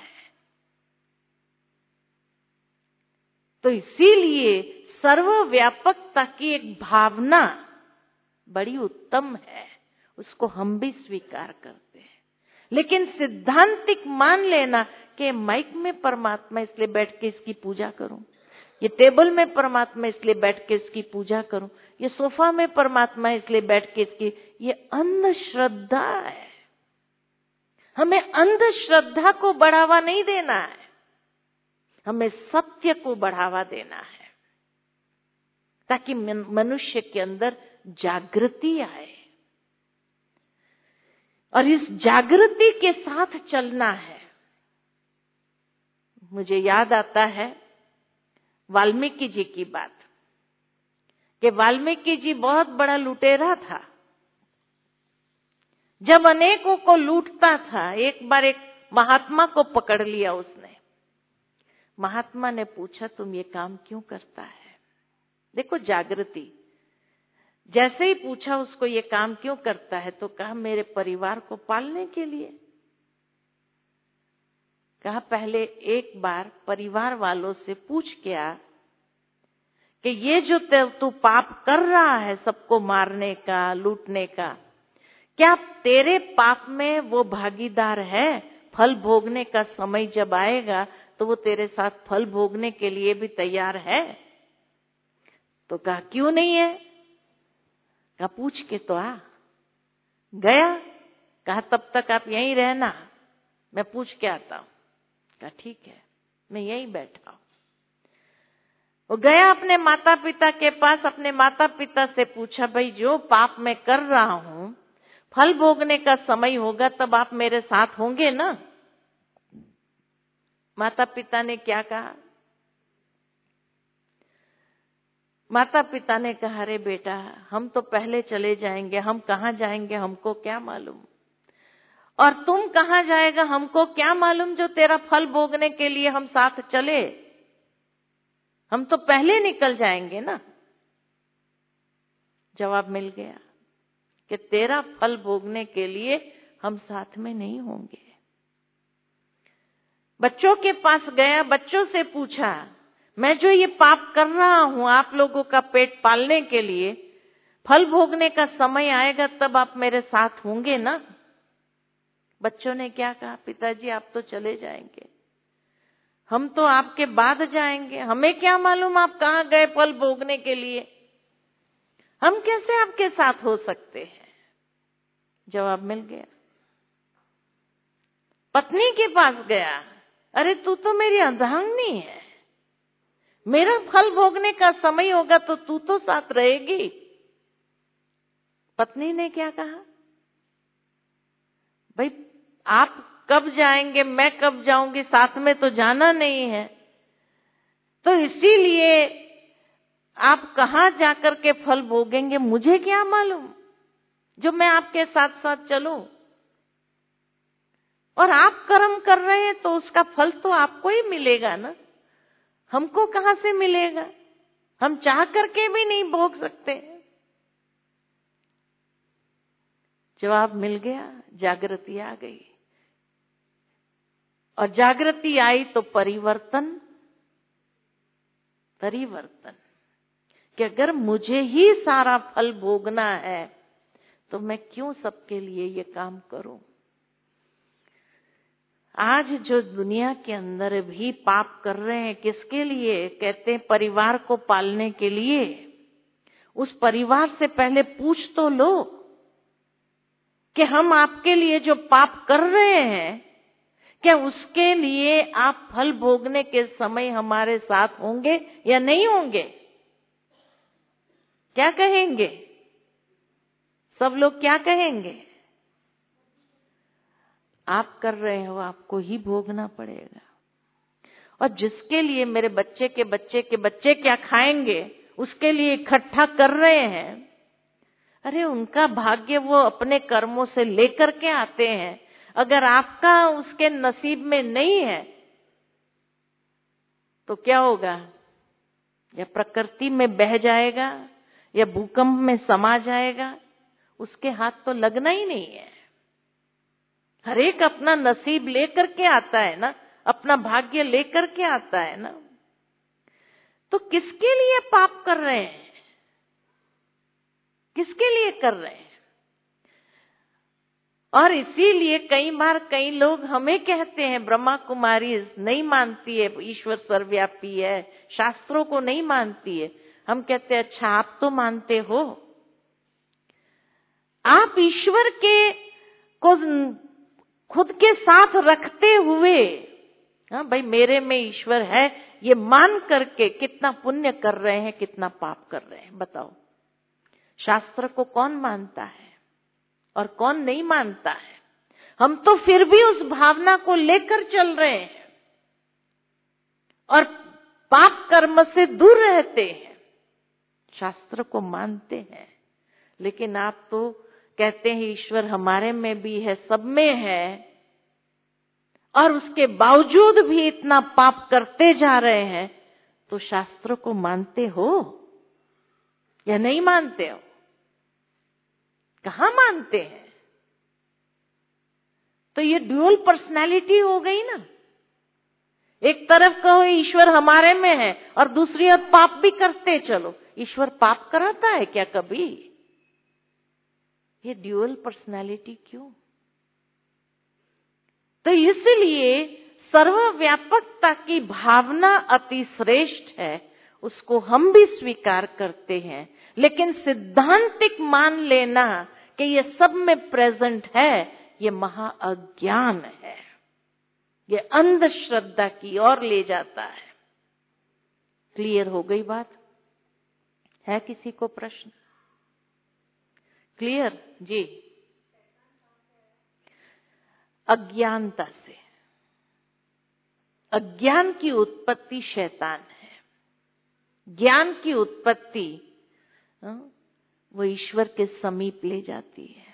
तो इसीलिए सर्वव्यापकता की एक भावना बड़ी उत्तम है, उसको हम भी स्वीकार करते हैं। लेकिन सिद्धांतिक मान लेना कि माइक में परमात्मा इसलिए बैठ के इसकी पूजा करूं, ये टेबल में परमात्मा इसलिए बैठ के इसकी पूजा करूं, ये सोफा में परमात्मा इसलिए बैठ के इसकी, ये अंधश्रद्धा है। हमें अंधश्रद्धा को बढ़ावा नहीं देना है, हमें सत्य को बढ़ावा देना है, ताकि मनुष्य के अंदर जागृति आए। और इस जागृति के साथ चलना है। मुझे याद आता है वाल्मीकि जी की बात, कि वाल्मीकि जी बहुत बड़ा लुटेरा था। जब अनेकों को लूटता था, एक बार एक महात्मा को पकड़ लिया उसने। महात्मा ने पूछा तुम ये काम क्यों करता है? देखो जागृति, जैसे ही पूछा उसको ये काम क्यों करता है, तो कहा मेरे परिवार को पालने के लिए। कहा पहले एक बार परिवार वालों से पूछ के आ कि ये जो तू पाप कर रहा है, सबको मारने का, लूटने का, क्या तेरे पाप में वो भागीदार है? फल भोगने का समय जब आएगा तो वो तेरे साथ फल भोगने के लिए भी तैयार है? तो कहा क्यों नहीं है? कहा पूछ के तो आ। गया, कहा तब तक आप यहीं रहना, मैं पूछ के आता हूं। कहा ठीक है, मैं यहीं बैठा हूं। वो गया अपने माता पिता के पास, अपने माता पिता से पूछा भाई जो पाप मैं कर रहा हूं, फल भोगने का समय होगा तब आप मेरे साथ होंगे ना? माता पिता ने क्या कहा? माता पिता ने कहा अरे बेटा हम तो पहले चले जाएंगे, हम कहां जाएंगे हमको क्या मालूम, और तुम कहां जाएगा हमको क्या मालूम जो तेरा फल भोगने के लिए हम साथ चले, हम तो पहले निकल जाएंगे ना। जवाब मिल गया कि तेरा फल भोगने के लिए हम साथ में नहीं होंगे। बच्चों के पास गया, बच्चों से पूछा मैं जो ये पाप कर रहा हूं आप लोगों का पेट पालने के लिए, फल भोगने का समय आएगा तब आप मेरे साथ होंगे ना। बच्चों ने क्या कहा, पिताजी आप तो चले जाएंगे, हम तो आपके बाद जाएंगे, हमें क्या मालूम आप कहां गए फल भोगने के लिए, हम कैसे आपके साथ हो सकते हैं। जवाब मिल गया। पत्नी के पास गया, अरे तू तो मेरी अर्धांगिनी है, मेरा फल भोगने का समय होगा तो तू तो साथ रहेगी। पत्नी ने क्या कहा, भाई आप कब जाएंगे मैं कब जाऊंगी, साथ में तो जाना नहीं है, तो इसीलिए आप कहां जाकर के फल भोगेंगे मुझे क्या मालूम, जो मैं आपके साथ साथ चलूं। और आप कर्म कर रहे हैं तो उसका फल तो आपको ही मिलेगा ना, हमको कहां से मिलेगा, हम चाह करके भी नहीं भोग सकते। जवाब मिल गया, जागृति आ गई। और जागृति आई तो परिवर्तन कि अगर मुझे ही सारा फल भोगना है तो मैं क्यों सबके लिए ये काम करूं। आज जो दुनिया के अंदर भी पाप कर रहे हैं, किसके लिए कहते हैं, परिवार को पालने के लिए। उस परिवार से पहले पूछ तो लो कि हम आपके लिए जो पाप कर रहे हैं, क्या उसके लिए आप फल भोगने के समय हमारे साथ होंगे या नहीं होंगे। क्या कहेंगे सब लोग, क्या कहेंगे, आप कर रहे हो आपको ही भोगना पड़ेगा। और जिसके लिए मेरे बच्चे के बच्चे के बच्चे क्या खाएंगे उसके लिए इकट्ठा कर रहे हैं, अरे उनका भाग्य वो अपने कर्मों से लेकर के आते हैं। अगर आपका उसके नसीब में नहीं है तो क्या होगा, या प्रकृति में बह जाएगा या भूकंप में समा जाएगा, उसके हाथ तो लगना ही नहीं है। हर एक अपना नसीब लेकर के आता है ना, अपना भाग्य लेकर के आता है ना। तो किसके लिए पाप कर रहे हैं, किसके लिए कर रहे हैं। और इसीलिए कई बार कई लोग हमें कहते हैं, ब्रह्मा कुमारी नहीं मानती है ईश्वर सर्वव्यापी है, शास्त्रों को नहीं मानती है। हम कहते हैं अच्छा आप तो मानते हो, आप ईश्वर के को खुद के साथ रखते हुए, हाँ भाई मेरे में ईश्वर है ये मान करके कितना पुण्य कर रहे हैं, कितना पाप कर रहे हैं, बताओ। शास्त्र को कौन मानता है और कौन नहीं मानता है। हम तो फिर भी उस भावना को लेकर चल रहे हैं और पाप कर्म से दूर रहते हैं, शास्त्र को मानते हैं। लेकिन आप तो कहते हैं ईश्वर हमारे में भी है, सब में है, और उसके बावजूद भी इतना पाप करते जा रहे हैं, तो शास्त्र को मानते हो या नहीं मानते हो, कहां मानते हैं। तो ये ड्यूअल पर्सनैलिटी हो गई ना, एक तरफ कहो ईश्वर हमारे में है और दूसरी ओर पाप भी करते चलो। ईश्वर पाप कराता है क्या कभी, ये ड्यूअल पर्सनैलिटी क्यों। तो इसलिए सर्वव्यापकता की भावना अति श्रेष्ठ है, उसको हम भी स्वीकार करते हैं। लेकिन सिद्धांतिक मान लेना कि ये सब में प्रेजेंट है, ये महा अज्ञान है, ये अंधश्रद्धा की ओर ले जाता है। क्लियर हो गई बात, है किसी को प्रश्न। क्लियर जी। अज्ञानता से, अज्ञान की उत्पत्ति शैतान है, ज्ञान की उत्पत्ति वो ईश्वर के समीप ले जाती है।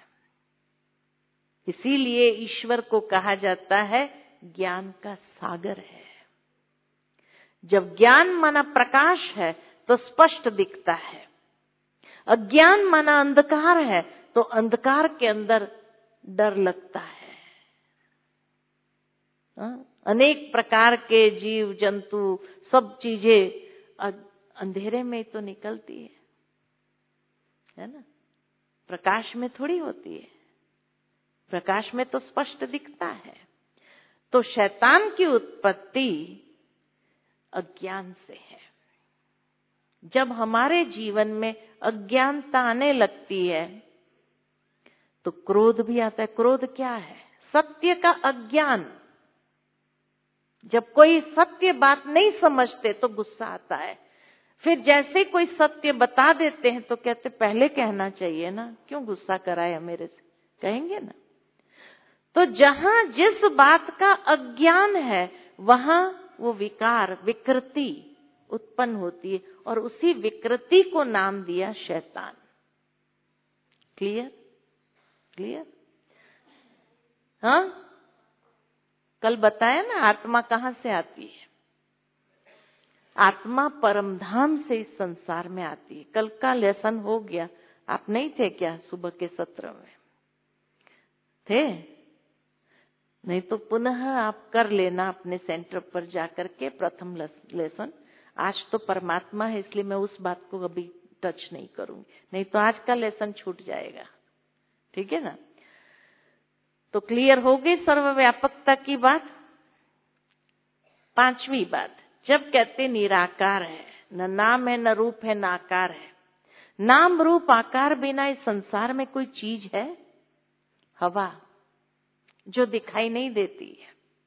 इसीलिए ईश्वर को कहा जाता है ज्ञान का सागर है। जब ज्ञान माना प्रकाश है तो स्पष्ट दिखता है, अज्ञान माना अंधकार है तो अंधकार के अंदर डर लगता है। अनेक प्रकार के जीव जंतु सब चीजें अंधेरे में तो निकलती है ना, प्रकाश में थोड़ी होती है। प्रकाश में तो स्पष्ट दिखता है। तो शैतान की उत्पत्ति अज्ञान से है। जब हमारे जीवन में अज्ञानता आने लगती है तो क्रोध भी आता है। क्रोध क्या है? सत्य का अज्ञान। जब कोई सत्य बात नहीं समझते तो गुस्सा आता है। फिर जैसे कोई सत्य बता देते हैं तो कहते पहले कहना चाहिए ना, क्यों गुस्सा कराया मेरे से, कहेंगे ना। तो जहां जिस बात का अज्ञान है वहां वो विकार, विकृति उत्पन्न होती है और उसी विकृति को नाम दिया शैतान। क्लियर? क्लियर? हाँ, कल बताया ना आत्मा कहां से आती है। आत्मा परमधाम से इस संसार में आती है। कल का लेसन हो गया, आप नहीं थे क्या सुबह के सत्र में? थे? नहीं तो पुनः आप कर लेना अपने सेंटर पर जाकर के प्रथम लेसन। आज तो परमात्मा है इसलिए मैं उस बात को अभी टच नहीं करूंगी, नहीं तो आज का लेसन छूट जाएगा। ठीक है ना? तो क्लियर हो गई सर्वव्यापकता की बात। पांचवी बात, जब कहते निराकार है, न नाम है, न रूप है, न आकार है। नाम रूप आकार बिना इस संसार में कोई चीज है? हवा जो दिखाई नहीं देती है।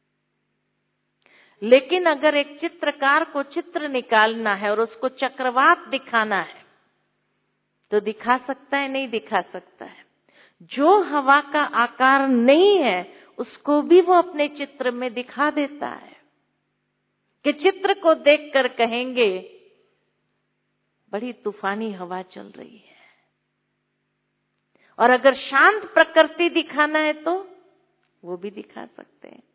लेकिन अगर एक चित्रकार को चित्र निकालना है और उसको चक्रवात दिखाना है तो दिखा सकता है? नहीं दिखा सकता है। जो हवा का आकार नहीं है उसको भी वो अपने चित्र में दिखा देता है कि चित्र को देखकर कहेंगे बड़ी तूफानी हवा चल रही है। और अगर शांत प्रकृति दिखाना है तो वो भी दिखा सकते हैं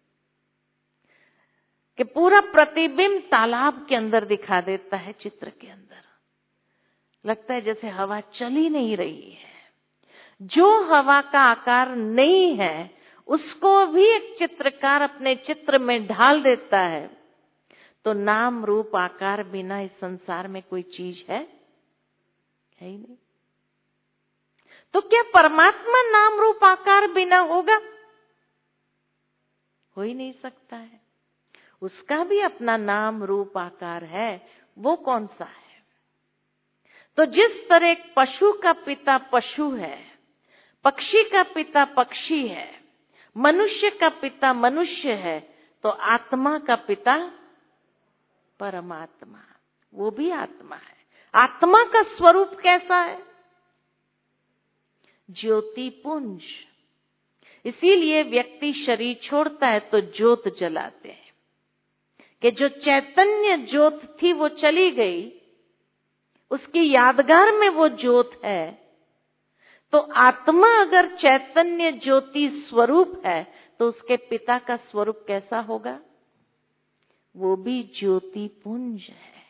कि पूरा प्रतिबिंब तालाब के अंदर दिखा देता है। चित्र के अंदर लगता है जैसे हवा चल ही नहीं रही है। जो हवा का आकार नहीं है उसको भी एक चित्रकार अपने चित्र में ढाल देता है। तो नाम रूप आकार बिना इस संसार में कोई चीज है ही नहीं। तो क्या परमात्मा नाम रूप आकार बिना होगा? हो ही नहीं सकता है। उसका भी अपना नाम रूप आकार है। वो कौन सा है? तो जिस तरह एक पशु का पिता पशु है, पक्षी का पिता पक्षी है, मनुष्य का पिता मनुष्य है, तो आत्मा का पिता परमात्मा, वो भी आत्मा है। आत्मा का स्वरूप कैसा है? ज्योति पुंज। इसीलिए व्यक्ति शरीर छोड़ता है तो ज्योत जलाते हैं कि जो चैतन्य ज्योत थी वो चली गई, उसकी यादगार में वो ज्योत है। तो आत्मा अगर चैतन्य ज्योति स्वरूप है तो उसके पिता का स्वरूप कैसा होगा? वो भी ज्योति पुंज है,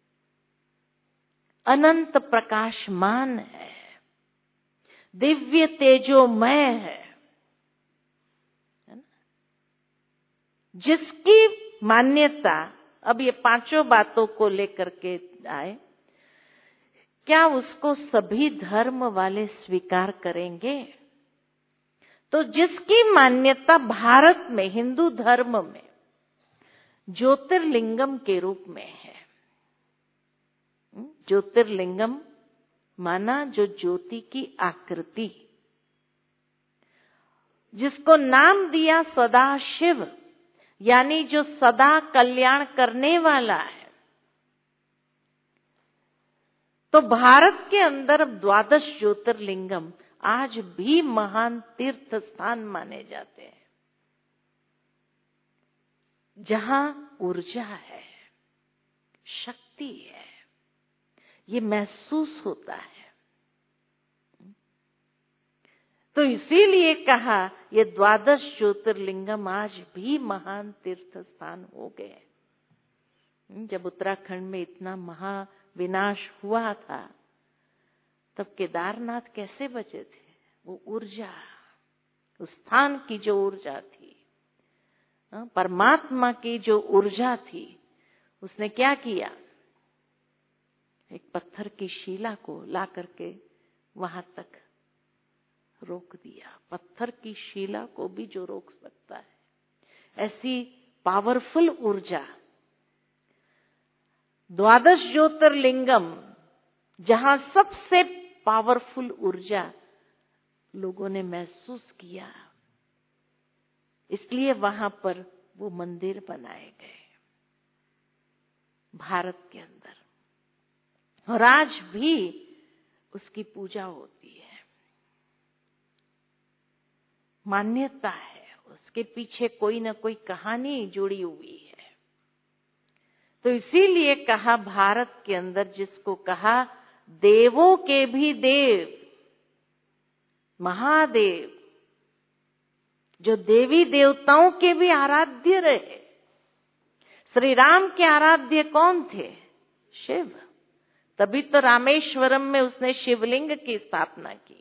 अनंत प्रकाशमान है, दिव्य तेजोमय है ना? जिसकी मान्यता, अब ये पांचों बातों को लेकर के आए, क्या उसको सभी धर्म वाले स्वीकार करेंगे? तो जिसकी मान्यता भारत में हिंदू धर्म में ज्योतिर्लिंगम के रूप में है। ज्योतिर्लिंगम माना जो ज्योति की आकृति, जिसको नाम दिया सदा शिव, यानी जो सदा कल्याण करने वाला है। तो भारत के अंदर 12 ज्योतिर्लिंगम आज भी महान तीर्थ स्थान माने जाते हैं, जहां ऊर्जा है, शक्ति है, ये महसूस होता है। तो इसीलिए कहा ये 12 ज्योतिर्लिंगम आज भी महान तीर्थ स्थान हो गए। जब उत्तराखंड में इतना महाविनाश हुआ था तब केदारनाथ कैसे बचे थे? वो ऊर्जा, उस स्थान की जो ऊर्जा थी, परमात्मा की जो ऊर्जा थी, उसने क्या किया, एक पत्थर की शिला को ला करके वहां तक रोक दिया। पत्थर की शिला को भी जो रोक सकता है, ऐसी पावरफुल ऊर्जा। 12 ज्योतिर्लिंगम, जहां सबसे पावरफुल ऊर्जा लोगों ने महसूस किया, इसलिए वहां पर वो मंदिर बनाए गए भारत के अंदर, और आज भी उसकी पूजा होती है। मान्यता है, उसके पीछे कोई ना कोई कहानी जुड़ी हुई है। तो इसीलिए कहा भारत के अंदर, जिसको कहा देवों के भी देव, महादेव, जो देवी देवताओं के भी आराध्य रहे। श्री राम के आराध्य कौन थे? शिव। तभी तो रामेश्वरम में उसने शिवलिंग की स्थापना की।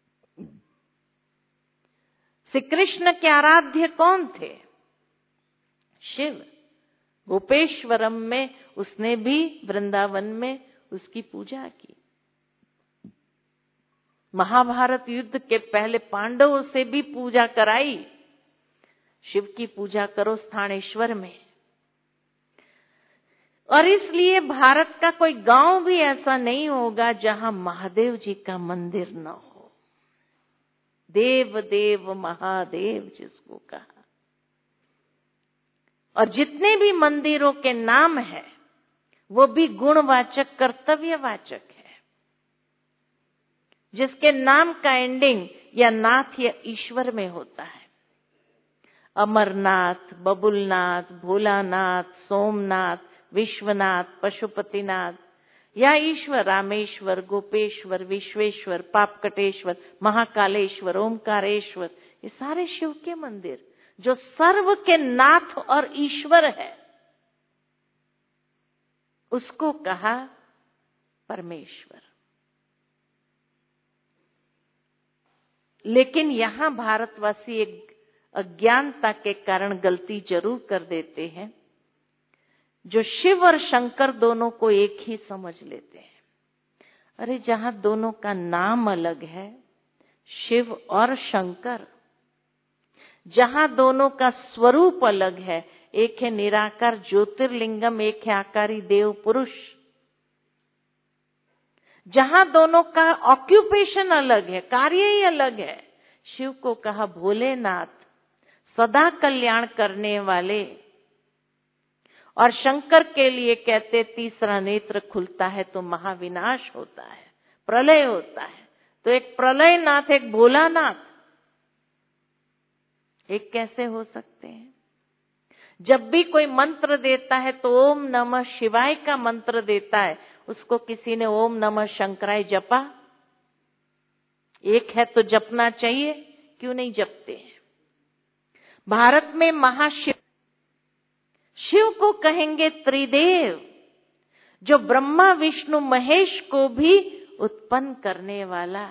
श्री कृष्ण के आराध्य कौन थे? शिव। गोपेश्वरम में उसने भी, वृंदावन में उसकी पूजा की। महाभारत युद्ध के पहले पांडवों से भी पूजा कराई, शिव की पूजा करो स्थानेश्वर में। और इसलिए भारत का कोई गांव भी ऐसा नहीं होगा जहां महादेव जी का मंदिर न हो। देव देव महादेव जिसको कहा। और जितने भी मंदिरों के नाम है, वो भी गुणवाचक, कर्तव्यवाचक है। जिसके नाम का एंडिंग या नाथ या ईश्वर में होता है। अमरनाथ, बबुलनाथ, भोलानाथ, सोमनाथ, विश्वनाथ, पशुपतिनाथ, या ईश्वर रामेश्वर, गोपेश्वर, विश्वेश्वर, पापकटेश्वर, महाकालेश्वर, ओमकारेश्वर, ये सारे शिव के मंदिर जो सर्व के नाथ और ईश्वर है, उसको कहा परमेश्वर। लेकिन यहां भारतवासी एक अज्ञानता के कारण गलती जरूर कर देते हैं, जो शिव और शंकर दोनों को एक ही समझ लेते हैं। अरे जहां दोनों का नाम अलग है, शिव और शंकर, जहां दोनों का स्वरूप अलग है, एक है निराकार ज्योतिर्लिंगम, एक है आकारी देव पुरुष, जहां दोनों का ऑक्यूपेशन अलग है, कार्य ही अलग है। शिव को कहा भोलेनाथ, सदा कल्याण करने वाले, और शंकर के लिए कहते तीसरा नेत्र खुलता है तो महाविनाश होता है, प्रलय होता है। तो एक प्रलयनाथ, एक भोलानाथ, एक कैसे हो सकते हैं? जब भी कोई मंत्र देता है तो ओम नमः शिवाय का मंत्र देता है, उसको किसी ने ओम नमः शंकराय जपा? एक है तो जपना चाहिए, क्यों नहीं जपते हैं? भारत में महाशिव, शिव को कहेंगे त्रिदेव, जो ब्रह्मा विष्णु महेश को भी उत्पन्न करने वाला।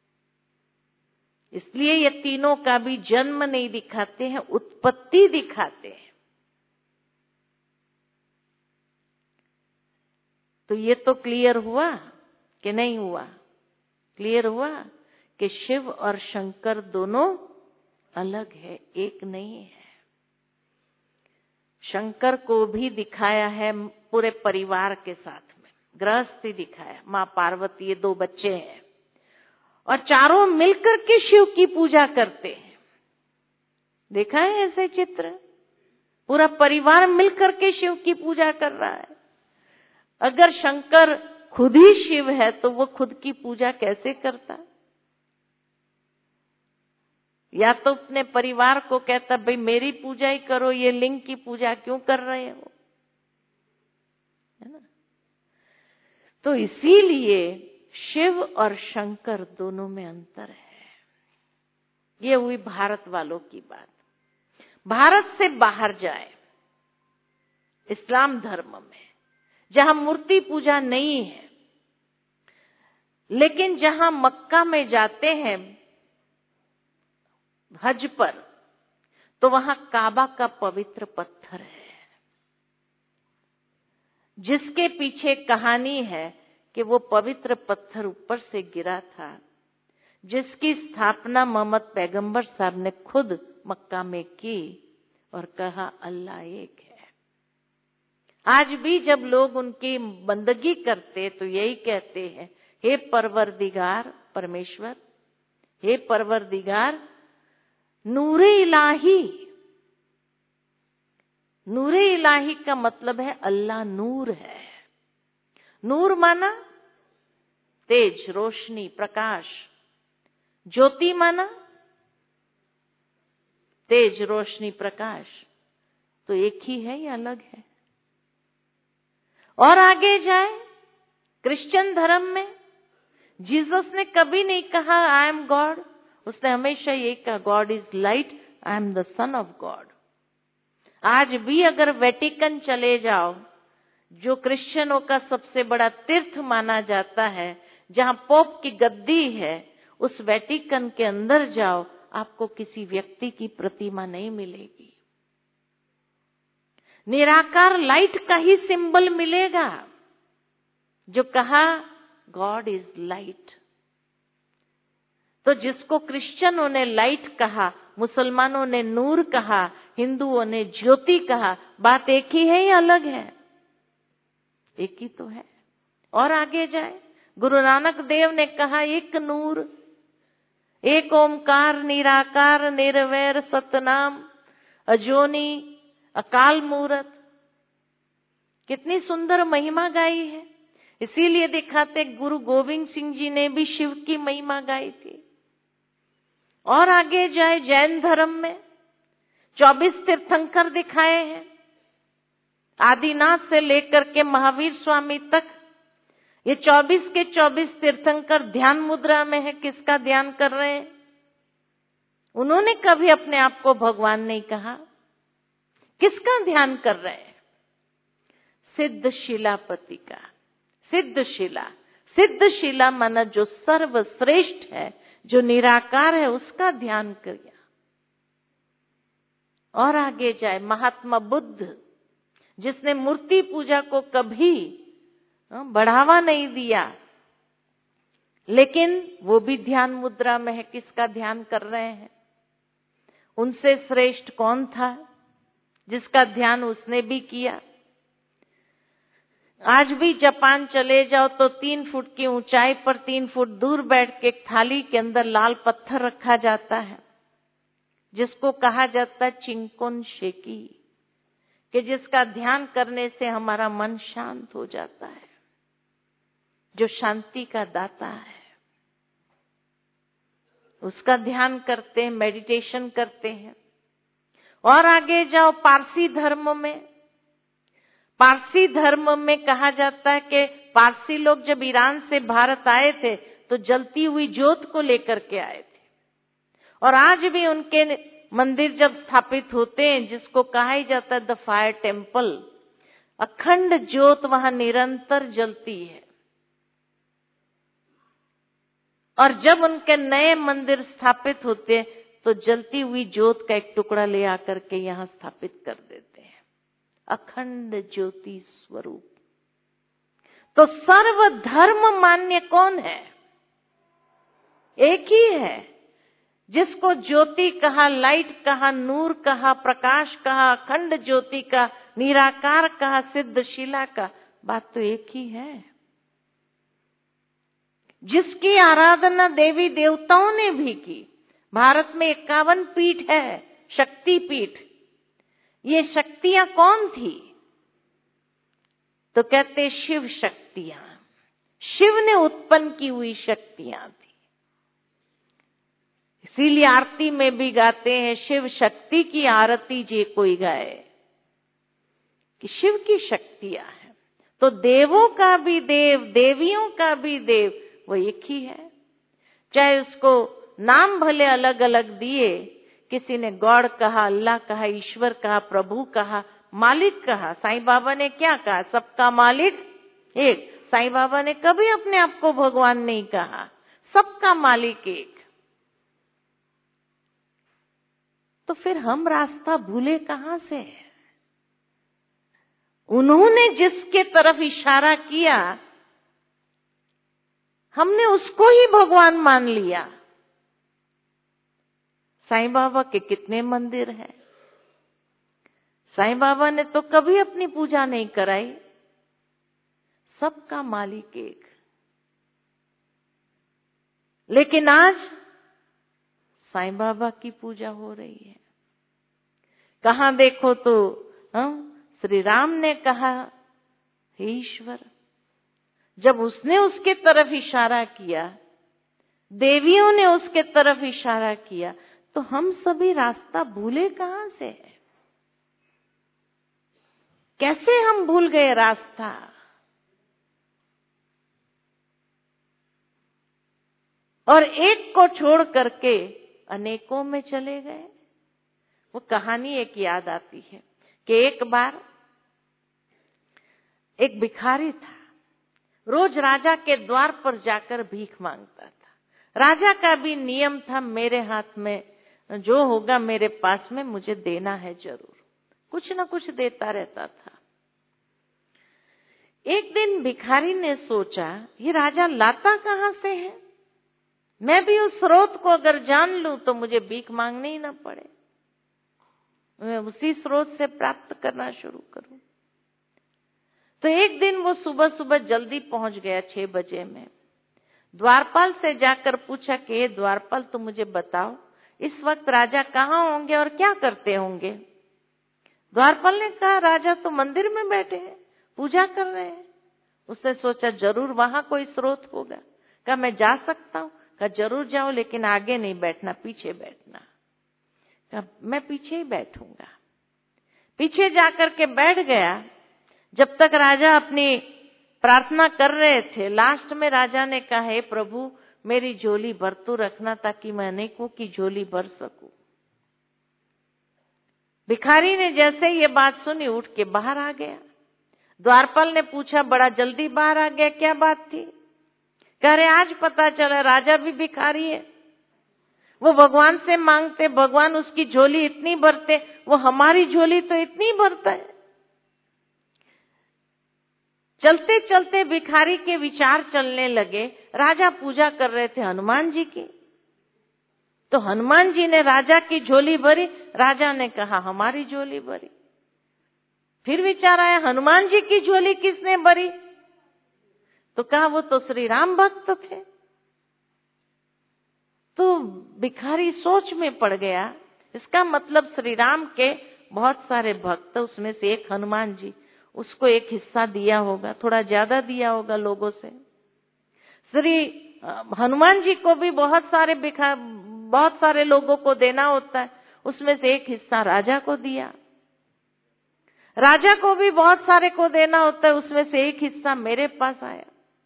इसलिए ये तीनों का भी जन्म नहीं दिखाते हैं, उत्पत्ति दिखाते हैं। तो ये तो क्लियर हुआ कि नहीं हुआ? क्लियर हुआ कि शिव और शंकर दोनों अलग है, एक नहीं है। शंकर को भी दिखाया है पूरे परिवार के साथ में, गृहस्थी दिखाया, माँ पार्वती, ये 2 बच्चे हैं, और चारों मिलकर के शिव की पूजा करते हैं। देखा है ऐसे चित्र? पूरा परिवार मिलकर के शिव की पूजा कर रहा है। अगर शंकर खुद ही शिव है तो वो खुद की पूजा कैसे करता? या तो अपने परिवार को कहता, भाई मेरी पूजा ही करो, ये लिंग की पूजा क्यों कर रहे हो, है ना? तो इसीलिए शिव और शंकर दोनों में अंतर है। ये हुई भारत वालों की बात। भारत से बाहर जाए, इस्लाम धर्म में, जहां मूर्ति पूजा नहीं है, लेकिन जहां मक्का में जाते हैं हज पर, तो वहां काबा का पवित्र पत्थर है, जिसके पीछे कहानी है कि वो पवित्र पत्थर ऊपर से गिरा था, जिसकी स्थापना मोहम्मद पैगंबर साहब ने खुद मक्का में की और कहा अल्लाह एक है। आज भी जब लोग उनकी बंदगी करते तो यही कहते हैं, हे परवरदिगार परमेश्वर, हे परवरदिगार नूरे इलाही। नूरे इलाही का मतलब है अल्लाह नूर है। नूर माना तेज, रोशनी, प्रकाश। ज्योति माना तेज, रोशनी, प्रकाश। तो एक ही है या अलग है? और आगे जाए क्रिश्चियन धर्म में जीसस ने कभी नहीं कहा आई एम गॉड, उसने हमेशा ये कहा God is light, I am the son of God. आज भी अगर वेटिकन चले जाओ, जो क्रिश्चियनों का सबसे बड़ा तीर्थ माना जाता है, जहां पोप की गद्दी है, उस वेटिकन के अंदर जाओ, आपको किसी व्यक्ति की प्रतिमा नहीं मिलेगी। निराकार लाइट का ही सिंबल मिलेगा, जो कहा गॉड इज लाइट। तो जिसको क्रिश्चियनों ने लाइट कहा, मुसलमानों ने नूर कहा, हिंदुओं ने ज्योति कहा, बात एक ही है या अलग है? एक ही तो है। और आगे जाए गुरु नानक देव ने कहा एक नूर, एक ओमकार, निराकार, निर्वैर, सतनाम, अजोनी, अकाल मूरत। कितनी सुंदर महिमा गाई है। इसीलिए दिखाते गुरु गोविंद सिंह जी ने भी शिव की महिमा गाई थी। और आगे जाए जैन धर्म में 24 तीर्थंकर दिखाए हैं, आदिनाथ से लेकर के महावीर स्वामी तक। ये 24 के 24 तीर्थंकर ध्यान मुद्रा में है। किसका ध्यान कर रहे हैं? उन्होंने कभी अपने आप को भगवान नहीं कहा। किसका ध्यान कर रहे हैं? सिद्ध शिलापति का। सिद्ध शिला, सिद्ध शिला माना जो सर्वश्रेष्ठ है, जो निराकार है, उसका ध्यान किया। और आगे जाए महात्मा बुद्ध, जिसने मूर्ति पूजा को कभी बढ़ावा नहीं दिया, लेकिन वो भी ध्यान मुद्रा में है। किसका ध्यान कर रहे हैं? उनसे श्रेष्ठ कौन था जिसका ध्यान उसने भी किया? आज भी जापान चले जाओ तो 3 फुट की ऊंचाई पर 3 फुट दूर बैठ के एक थाली के अंदर लाल पत्थर रखा जाता है, जिसको कहा जाता है चिंकोन शेकी, कि जिसका ध्यान करने से हमारा मन शांत हो जाता है, जो शांति का दाता है। उसका ध्यान करते हैं, मेडिटेशन करते हैं। और आगे जाओ पारसी धर्म में। पारसी धर्म में कहा जाता है कि पारसी लोग जब ईरान से भारत आए थे तो जलती हुई ज्योत को लेकर के आए थे। और आज भी उनके मंदिर जब स्थापित होते हैं, जिसको कहा ही जाता है द फायर टेम्पल, अखंड ज्योत वहां निरंतर जलती है। और जब उनके नए मंदिर स्थापित होते हैं तो जलती हुई ज्योत का एक टुकड़ा ले आकर के यहां स्थापित कर देते हैं, अखंड ज्योति स्वरूप। तो सर्वधर्म मान्य कौन है? एक ही है, जिसको ज्योति कहा, लाइट कहा, नूर कहा, प्रकाश कहा, अखंड ज्योति का, निराकार कहा, सिद्ध शिला का। बात तो एक ही है, जिसकी आराधना देवी देवताओं ने भी की। भारत में 51 पीठ है, शक्ति पीठ। ये शक्तियां कौन थी? तो कहते शिव शक्तियां, शिव ने उत्पन्न की हुई शक्तियां थी। इसीलिए आरती में भी गाते हैं शिव शक्ति की आरती जे कोई गाए, कि शिव की शक्तियां हैं। तो देवों का भी देव, देवियों का भी देव वो एक ही है। चाहे उसको नाम भले अलग अलग दिए, किसी ने गॉड कहा, अल्लाह कहा, ईश्वर कहा, प्रभु कहा, मालिक कहा। साईं बाबा ने क्या कहा? सबका मालिक एक। साईं बाबा ने कभी अपने आप को भगवान नहीं कहा, सबका मालिक एक। तो फिर हम रास्ता भूले कहां से? उन्होंने जिसके तरफ इशारा किया हमने उसको ही भगवान मान लिया। साईं बाबा के कितने मंदिर हैं, साईं बाबा ने तो कभी अपनी पूजा नहीं कराई, सबका मालिक एक। लेकिन आज साईं बाबा की पूजा हो रही है। कहां देखो तो श्री राम ने कहा हे ईश्वर, जब उसने उसके तरफ इशारा किया, देवियों ने उसके तरफ इशारा किया, तो हम सभी रास्ता भूले कहां से? कैसे हम भूल गए रास्ता? और एक को छोड़ करके अनेकों में चले गए। वो कहानी एक याद आती है कि एक बार एक भिखारी था, रोज राजा के द्वार पर जाकर भीख मांगता था। राजा का भी नियम था, मेरे हाथ में जो होगा मेरे पास में मुझे देना है जरूर, कुछ न कुछ देता रहता था। एक दिन भिखारी ने सोचा ये राजा लाता कहां से है, मैं भी उस स्रोत को अगर जान लूं तो मुझे भीख मांगने ही ना पड़े, मैं उसी स्रोत से प्राप्त करना शुरू करूं। तो एक दिन वो सुबह सुबह जल्दी पहुंच गया, 6 बजे में। द्वारपाल से जाकर पूछा कि द्वारपाल तुम मुझे बताओ इस वक्त राजा कहाँ होंगे और क्या करते होंगे? द्वारपाल ने कहा राजा तो मंदिर में बैठे हैं, पूजा कर रहे हैं। उसने सोचा जरूर वहां कोई स्रोत होगा। कहा मैं जा सकता हूँ? कहा जरूर जाओ, लेकिन आगे नहीं बैठना, पीछे बैठना। कहा मैं पीछे ही बैठूंगा। पीछे जाकर के बैठ गया। जब तक राजा अपनी प्रार्थना कर रहे थे, लास्ट में राजा ने कहा हे प्रभु मेरी झोली भर तो रखना ताकि मैं अनेकों की झोली भर सकूं। भिखारी ने जैसे ये बात सुनी उठ के बाहर आ गया। द्वारपाल ने पूछा बड़ा जल्दी बाहर आ गया, क्या बात थी? कह रहे आज पता चला राजा भी भिखारी है, वो भगवान से मांगते, भगवान उसकी झोली इतनी भरते, वो हमारी झोली तो इतनी भरता है। चलते चलते भिखारी के विचार चलने लगे। राजा पूजा कर रहे थे हनुमान जी की, तो हनुमान जी ने राजा की झोली भरी, राजा ने कहा हमारी झोली भरी। फिर विचार आया हनुमान जी की झोली किसने भरी? तो कहा वो तो श्री राम भक्त थे। तो भिखारी सोच में पड़ गया, इसका मतलब श्री राम के बहुत सारे भक्त, उसमें से एक हनुमान जी, उसको एक हिस्सा दिया होगा, थोड़ा ज्यादा दिया होगा लोगों से। श्री हनुमान जी को भी बहुत सारे लोगों को देना होता है, उसमें से एक हिस्सा राजा को दिया। राजा को भी बहुत सारे को देना होता है, उसमें से एक हिस्सा मेरे पास आया।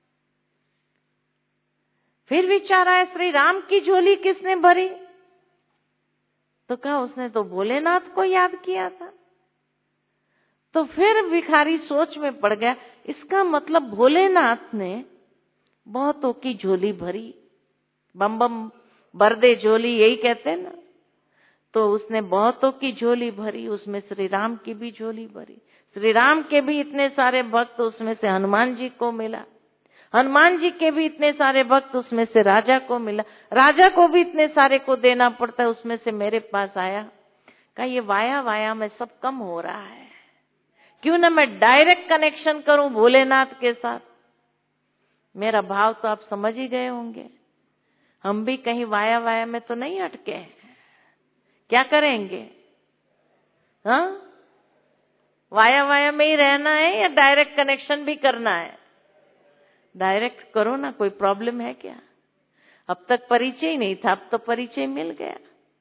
फिर विचार आया श्री राम की झोली किसने भरी? तो कहा उसने तो भोलेनाथ को याद किया था। तो फिर भिखारी सोच में पड़ गया, इसका मतलब भोलेनाथ ने बहुतों की झोली भरी, बम बम भर दे झोली, यही कहते हैं ना। तो उसने बहुतों की झोली भरी, उसमें श्री राम की भी झोली भरी। श्री राम के भी इतने सारे भक्त, उसमें से हनुमान जी को मिला। हनुमान जी के भी इतने सारे भक्त, उसमें से राजा को मिला। राजा को भी इतने सारे को देना पड़ता है, उसमें से मेरे पास आया। कहा ये वाया वाया में सब कम हो रहा है, क्यों ना मैं डायरेक्ट कनेक्शन करूं भोलेनाथ के साथ। मेरा भाव तो आप समझ ही गए होंगे। हम भी कहीं वाया वाया में तो नहीं अटके हैं। क्या करेंगे? हाँ, वाया वाया में ही रहना है या डायरेक्ट कनेक्शन भी करना है? डायरेक्ट करो ना, कोई प्रॉब्लम है क्या? अब तक परिचय ही नहीं था, अब तो परिचय मिल गया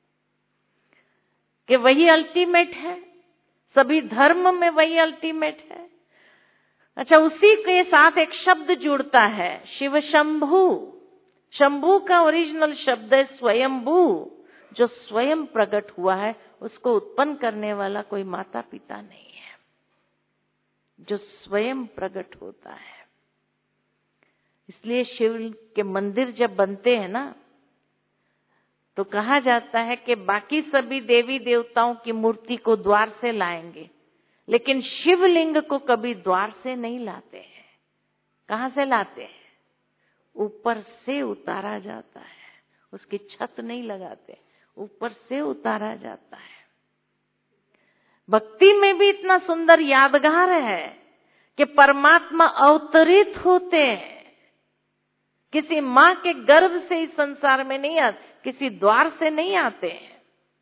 कि वही अल्टीमेट है, सभी धर्म में वही अल्टीमेट है। अच्छा, उसी के साथ एक शब्द जुड़ता है, शिव शंभु। शंभु का ओरिजिनल शब्द है स्वयंभू, जो स्वयं प्रकट हुआ है, उसको उत्पन्न करने वाला कोई माता पिता नहीं है, जो स्वयं प्रकट होता है। इसलिए शिव के मंदिर जब बनते हैं ना, तो कहा जाता है कि बाकी सभी देवी देवताओं की मूर्ति को द्वार से लाएंगे, लेकिन शिवलिंग को कभी द्वार से नहीं लाते हैं। कहां से लाते हैं? ऊपर से उतारा जाता है, उसकी छत नहीं लगाते, ऊपर से उतारा जाता है। भक्ति में भी इतना सुंदर यादगार है कि परमात्मा अवतरित होते हैं, किसी मां के गर्भ से इस संसार में नहीं आते, किसी द्वार से नहीं आते हैं,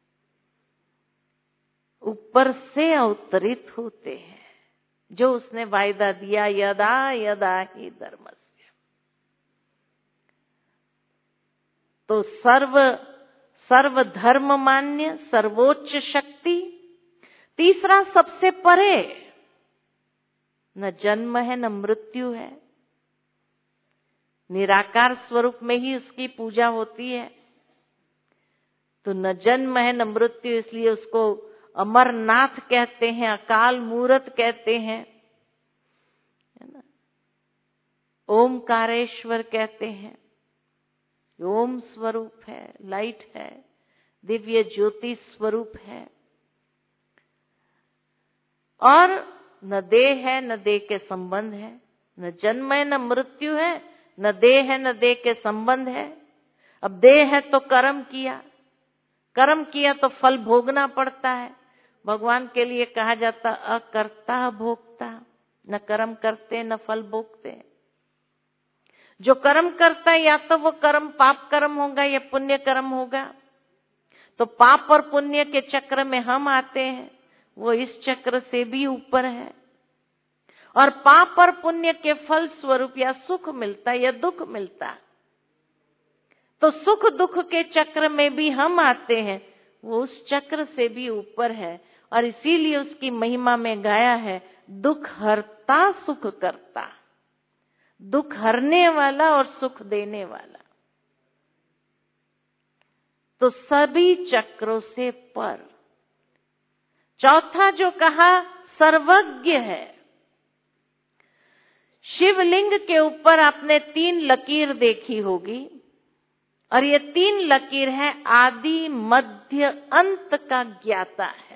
ऊपर से अवतरित होते हैं, जो उसने वायदा दिया, यदा यदा ही धर्मस्य। तो सर्व धर्म मान्य, सर्वोच्च शक्ति। तीसरा, सबसे परे, न जन्म है न मृत्यु है, निराकार स्वरूप में ही उसकी पूजा होती है। तो न जन्म है न मृत्यु, इसलिए उसको अमरनाथ कहते हैं, अकाल मूर्त कहते हैं, है ना, ओमकारेश्वर कहते हैं। ओम स्वरूप है, लाइट है, दिव्य ज्योति स्वरूप है। और न देह है न देह के संबंध है, न जन्म है न मृत्यु है, न देह है न देह के संबंध है। अब देह है तो कर्म किया तो फल भोगना पड़ता है। भगवान के लिए कहा जाता अकर्ता भोक्ता, न कर्म करते न फल भोगते। जो कर्म करता है या तो वो कर्म पाप कर्म होगा या पुण्य कर्म होगा। तो पाप और पुण्य के चक्र में हम आते हैं, वो इस चक्र से भी ऊपर है। और पाप और पुण्य के फल स्वरूप या सुख मिलता या दुख मिलता, तो सुख दुख के चक्र में भी हम आते हैं, वो उस चक्र से भी ऊपर है। और इसीलिए उसकी महिमा में गाया है, दुख हरता सुख करता, दुख हरने वाला और सुख देने वाला। तो सभी चक्रों से पर। चौथा जो कहा, सर्वज्ञ है। शिवलिंग के ऊपर आपने 3 लकीर देखी होगी, और ये 3 लकीर है आदि मध्य अंत का ज्ञाता है।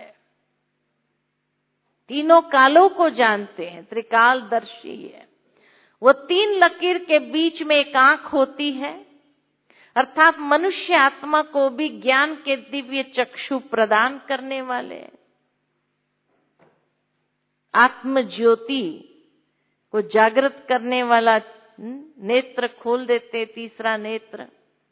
तीनों कालों को जानते हैं, त्रिकालदर्शी है। वो 3 लकीर के बीच में एक आंख होती है, अर्थात मनुष्य आत्मा को भी ज्ञान के दिव्य चक्षु प्रदान करने वाले, आत्म ज्योति को जागृत करने वाला नेत्र खोल देते, तीसरा नेत्र।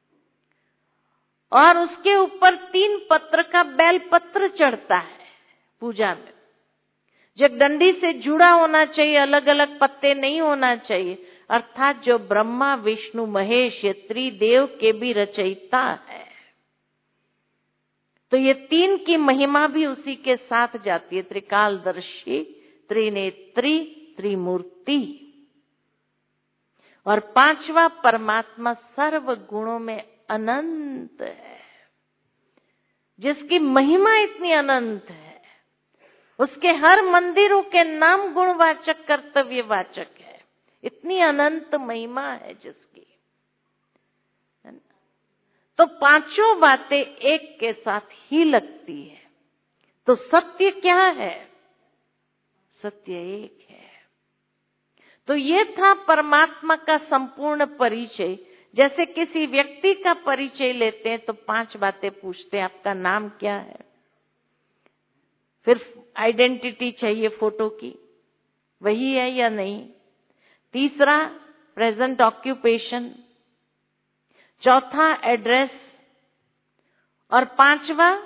और उसके ऊपर 3 पत्र का बेल पत्र चढ़ता है पूजा में। जगदंडी से जुड़ा होना चाहिए, अलग अलग पत्ते नहीं होना चाहिए। अर्थात जो ब्रह्मा विष्णु महेश ये त्रिदेव के भी रचयिता है। तो ये 3 की महिमा भी उसी के साथ जाती है, त्रिकालदर्शी, त्रिनेत्री, त्रिमूर्ति। और 5वां, परमात्मा सर्व गुणों में अनंत है, जिसकी महिमा इतनी अनंत है, उसके हर मंदिरों के नाम गुणवाचक कर्तव्यवाचक है, इतनी अनंत महिमा है जिसकी। तो 5 बातें एक के साथ ही लगती है। तो सत्य क्या है? सत्य एक है। तो ये था परमात्मा का संपूर्ण परिचय। जैसे किसी व्यक्ति का परिचय लेते हैं तो 5 बातें पूछते हैं, आपका नाम क्या है, फिर आइडेंटिटी चाहिए फोटो की, वही है या नहीं। तीसरा, प्रेजेंट ऑक्यूपेशन। चौथा, एड्रेस। और 5वां,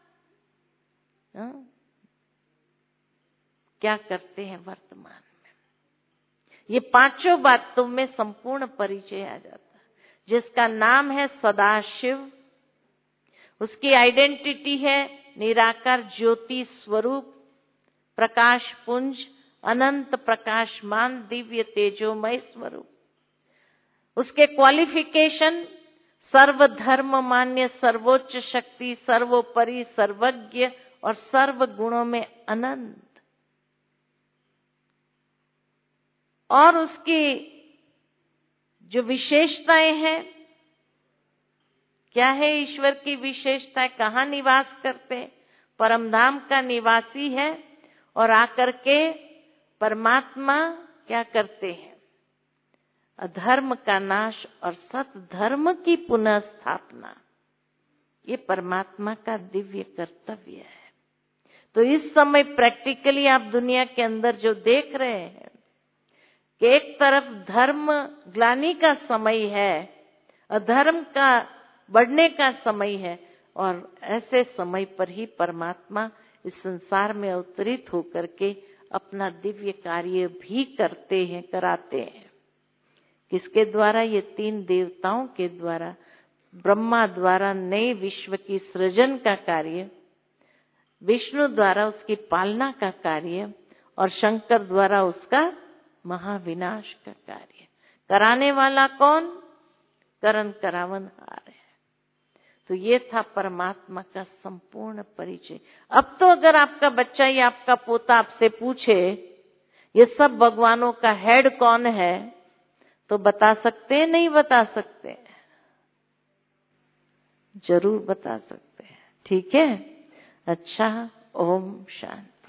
क्या करते हैं वर्तमान में। ये 5 बातों में संपूर्ण परिचय आ जाता है। जिसका नाम है सदाशिव, उसकी आइडेंटिटी है निराकार ज्योति स्वरूप, प्रकाश पुंज, अनंत प्रकाशमान दिव्य तेजोमय स्वरूप। उसके क्वालिफिकेशन, सर्वधर्म मान्य, सर्वोच्च शक्ति, सर्वोपरि, सर्वज्ञ और सर्व गुणों में अनंत। और उसकी जो विशेषताएं हैं, क्या है ईश्वर की विशेषता, कहाँ निवास करते, परमधाम का निवासी है। और आकर के परमात्मा क्या करते हैं, अधर्म का नाश और सत धर्म की पुनः स्थापना, ये परमात्मा का दिव्य कर्तव्य है। तो इस समय प्रैक्टिकली आप दुनिया के अंदर जो देख रहे हैं कि एक तरफ धर्म ग्लानि का समय है, अधर्म का बढ़ने का समय है, और ऐसे समय पर ही परमात्मा इस संसार में अवतरित होकर के अपना दिव्य कार्य भी करते हैं, कराते हैं। किसके द्वारा, ये 3 देवताओं के द्वारा। ब्रह्मा द्वारा नए विश्व की सृजन का कार्य, विष्णु द्वारा उसकी पालना का कार्य, और शंकर द्वारा उसका महाविनाश का कार्य। कराने वाला कौन, करण करावनहार है। तो ये था परमात्मा का संपूर्ण परिचय। अब तो अगर आपका बच्चा या आपका पोता आपसे पूछे ये सब भगवानों का हेड कौन है, तो बता सकते हैं, नहीं बता सकते? जरूर बता सकते हैं। ठीक है, अच्छा, ओम शांति।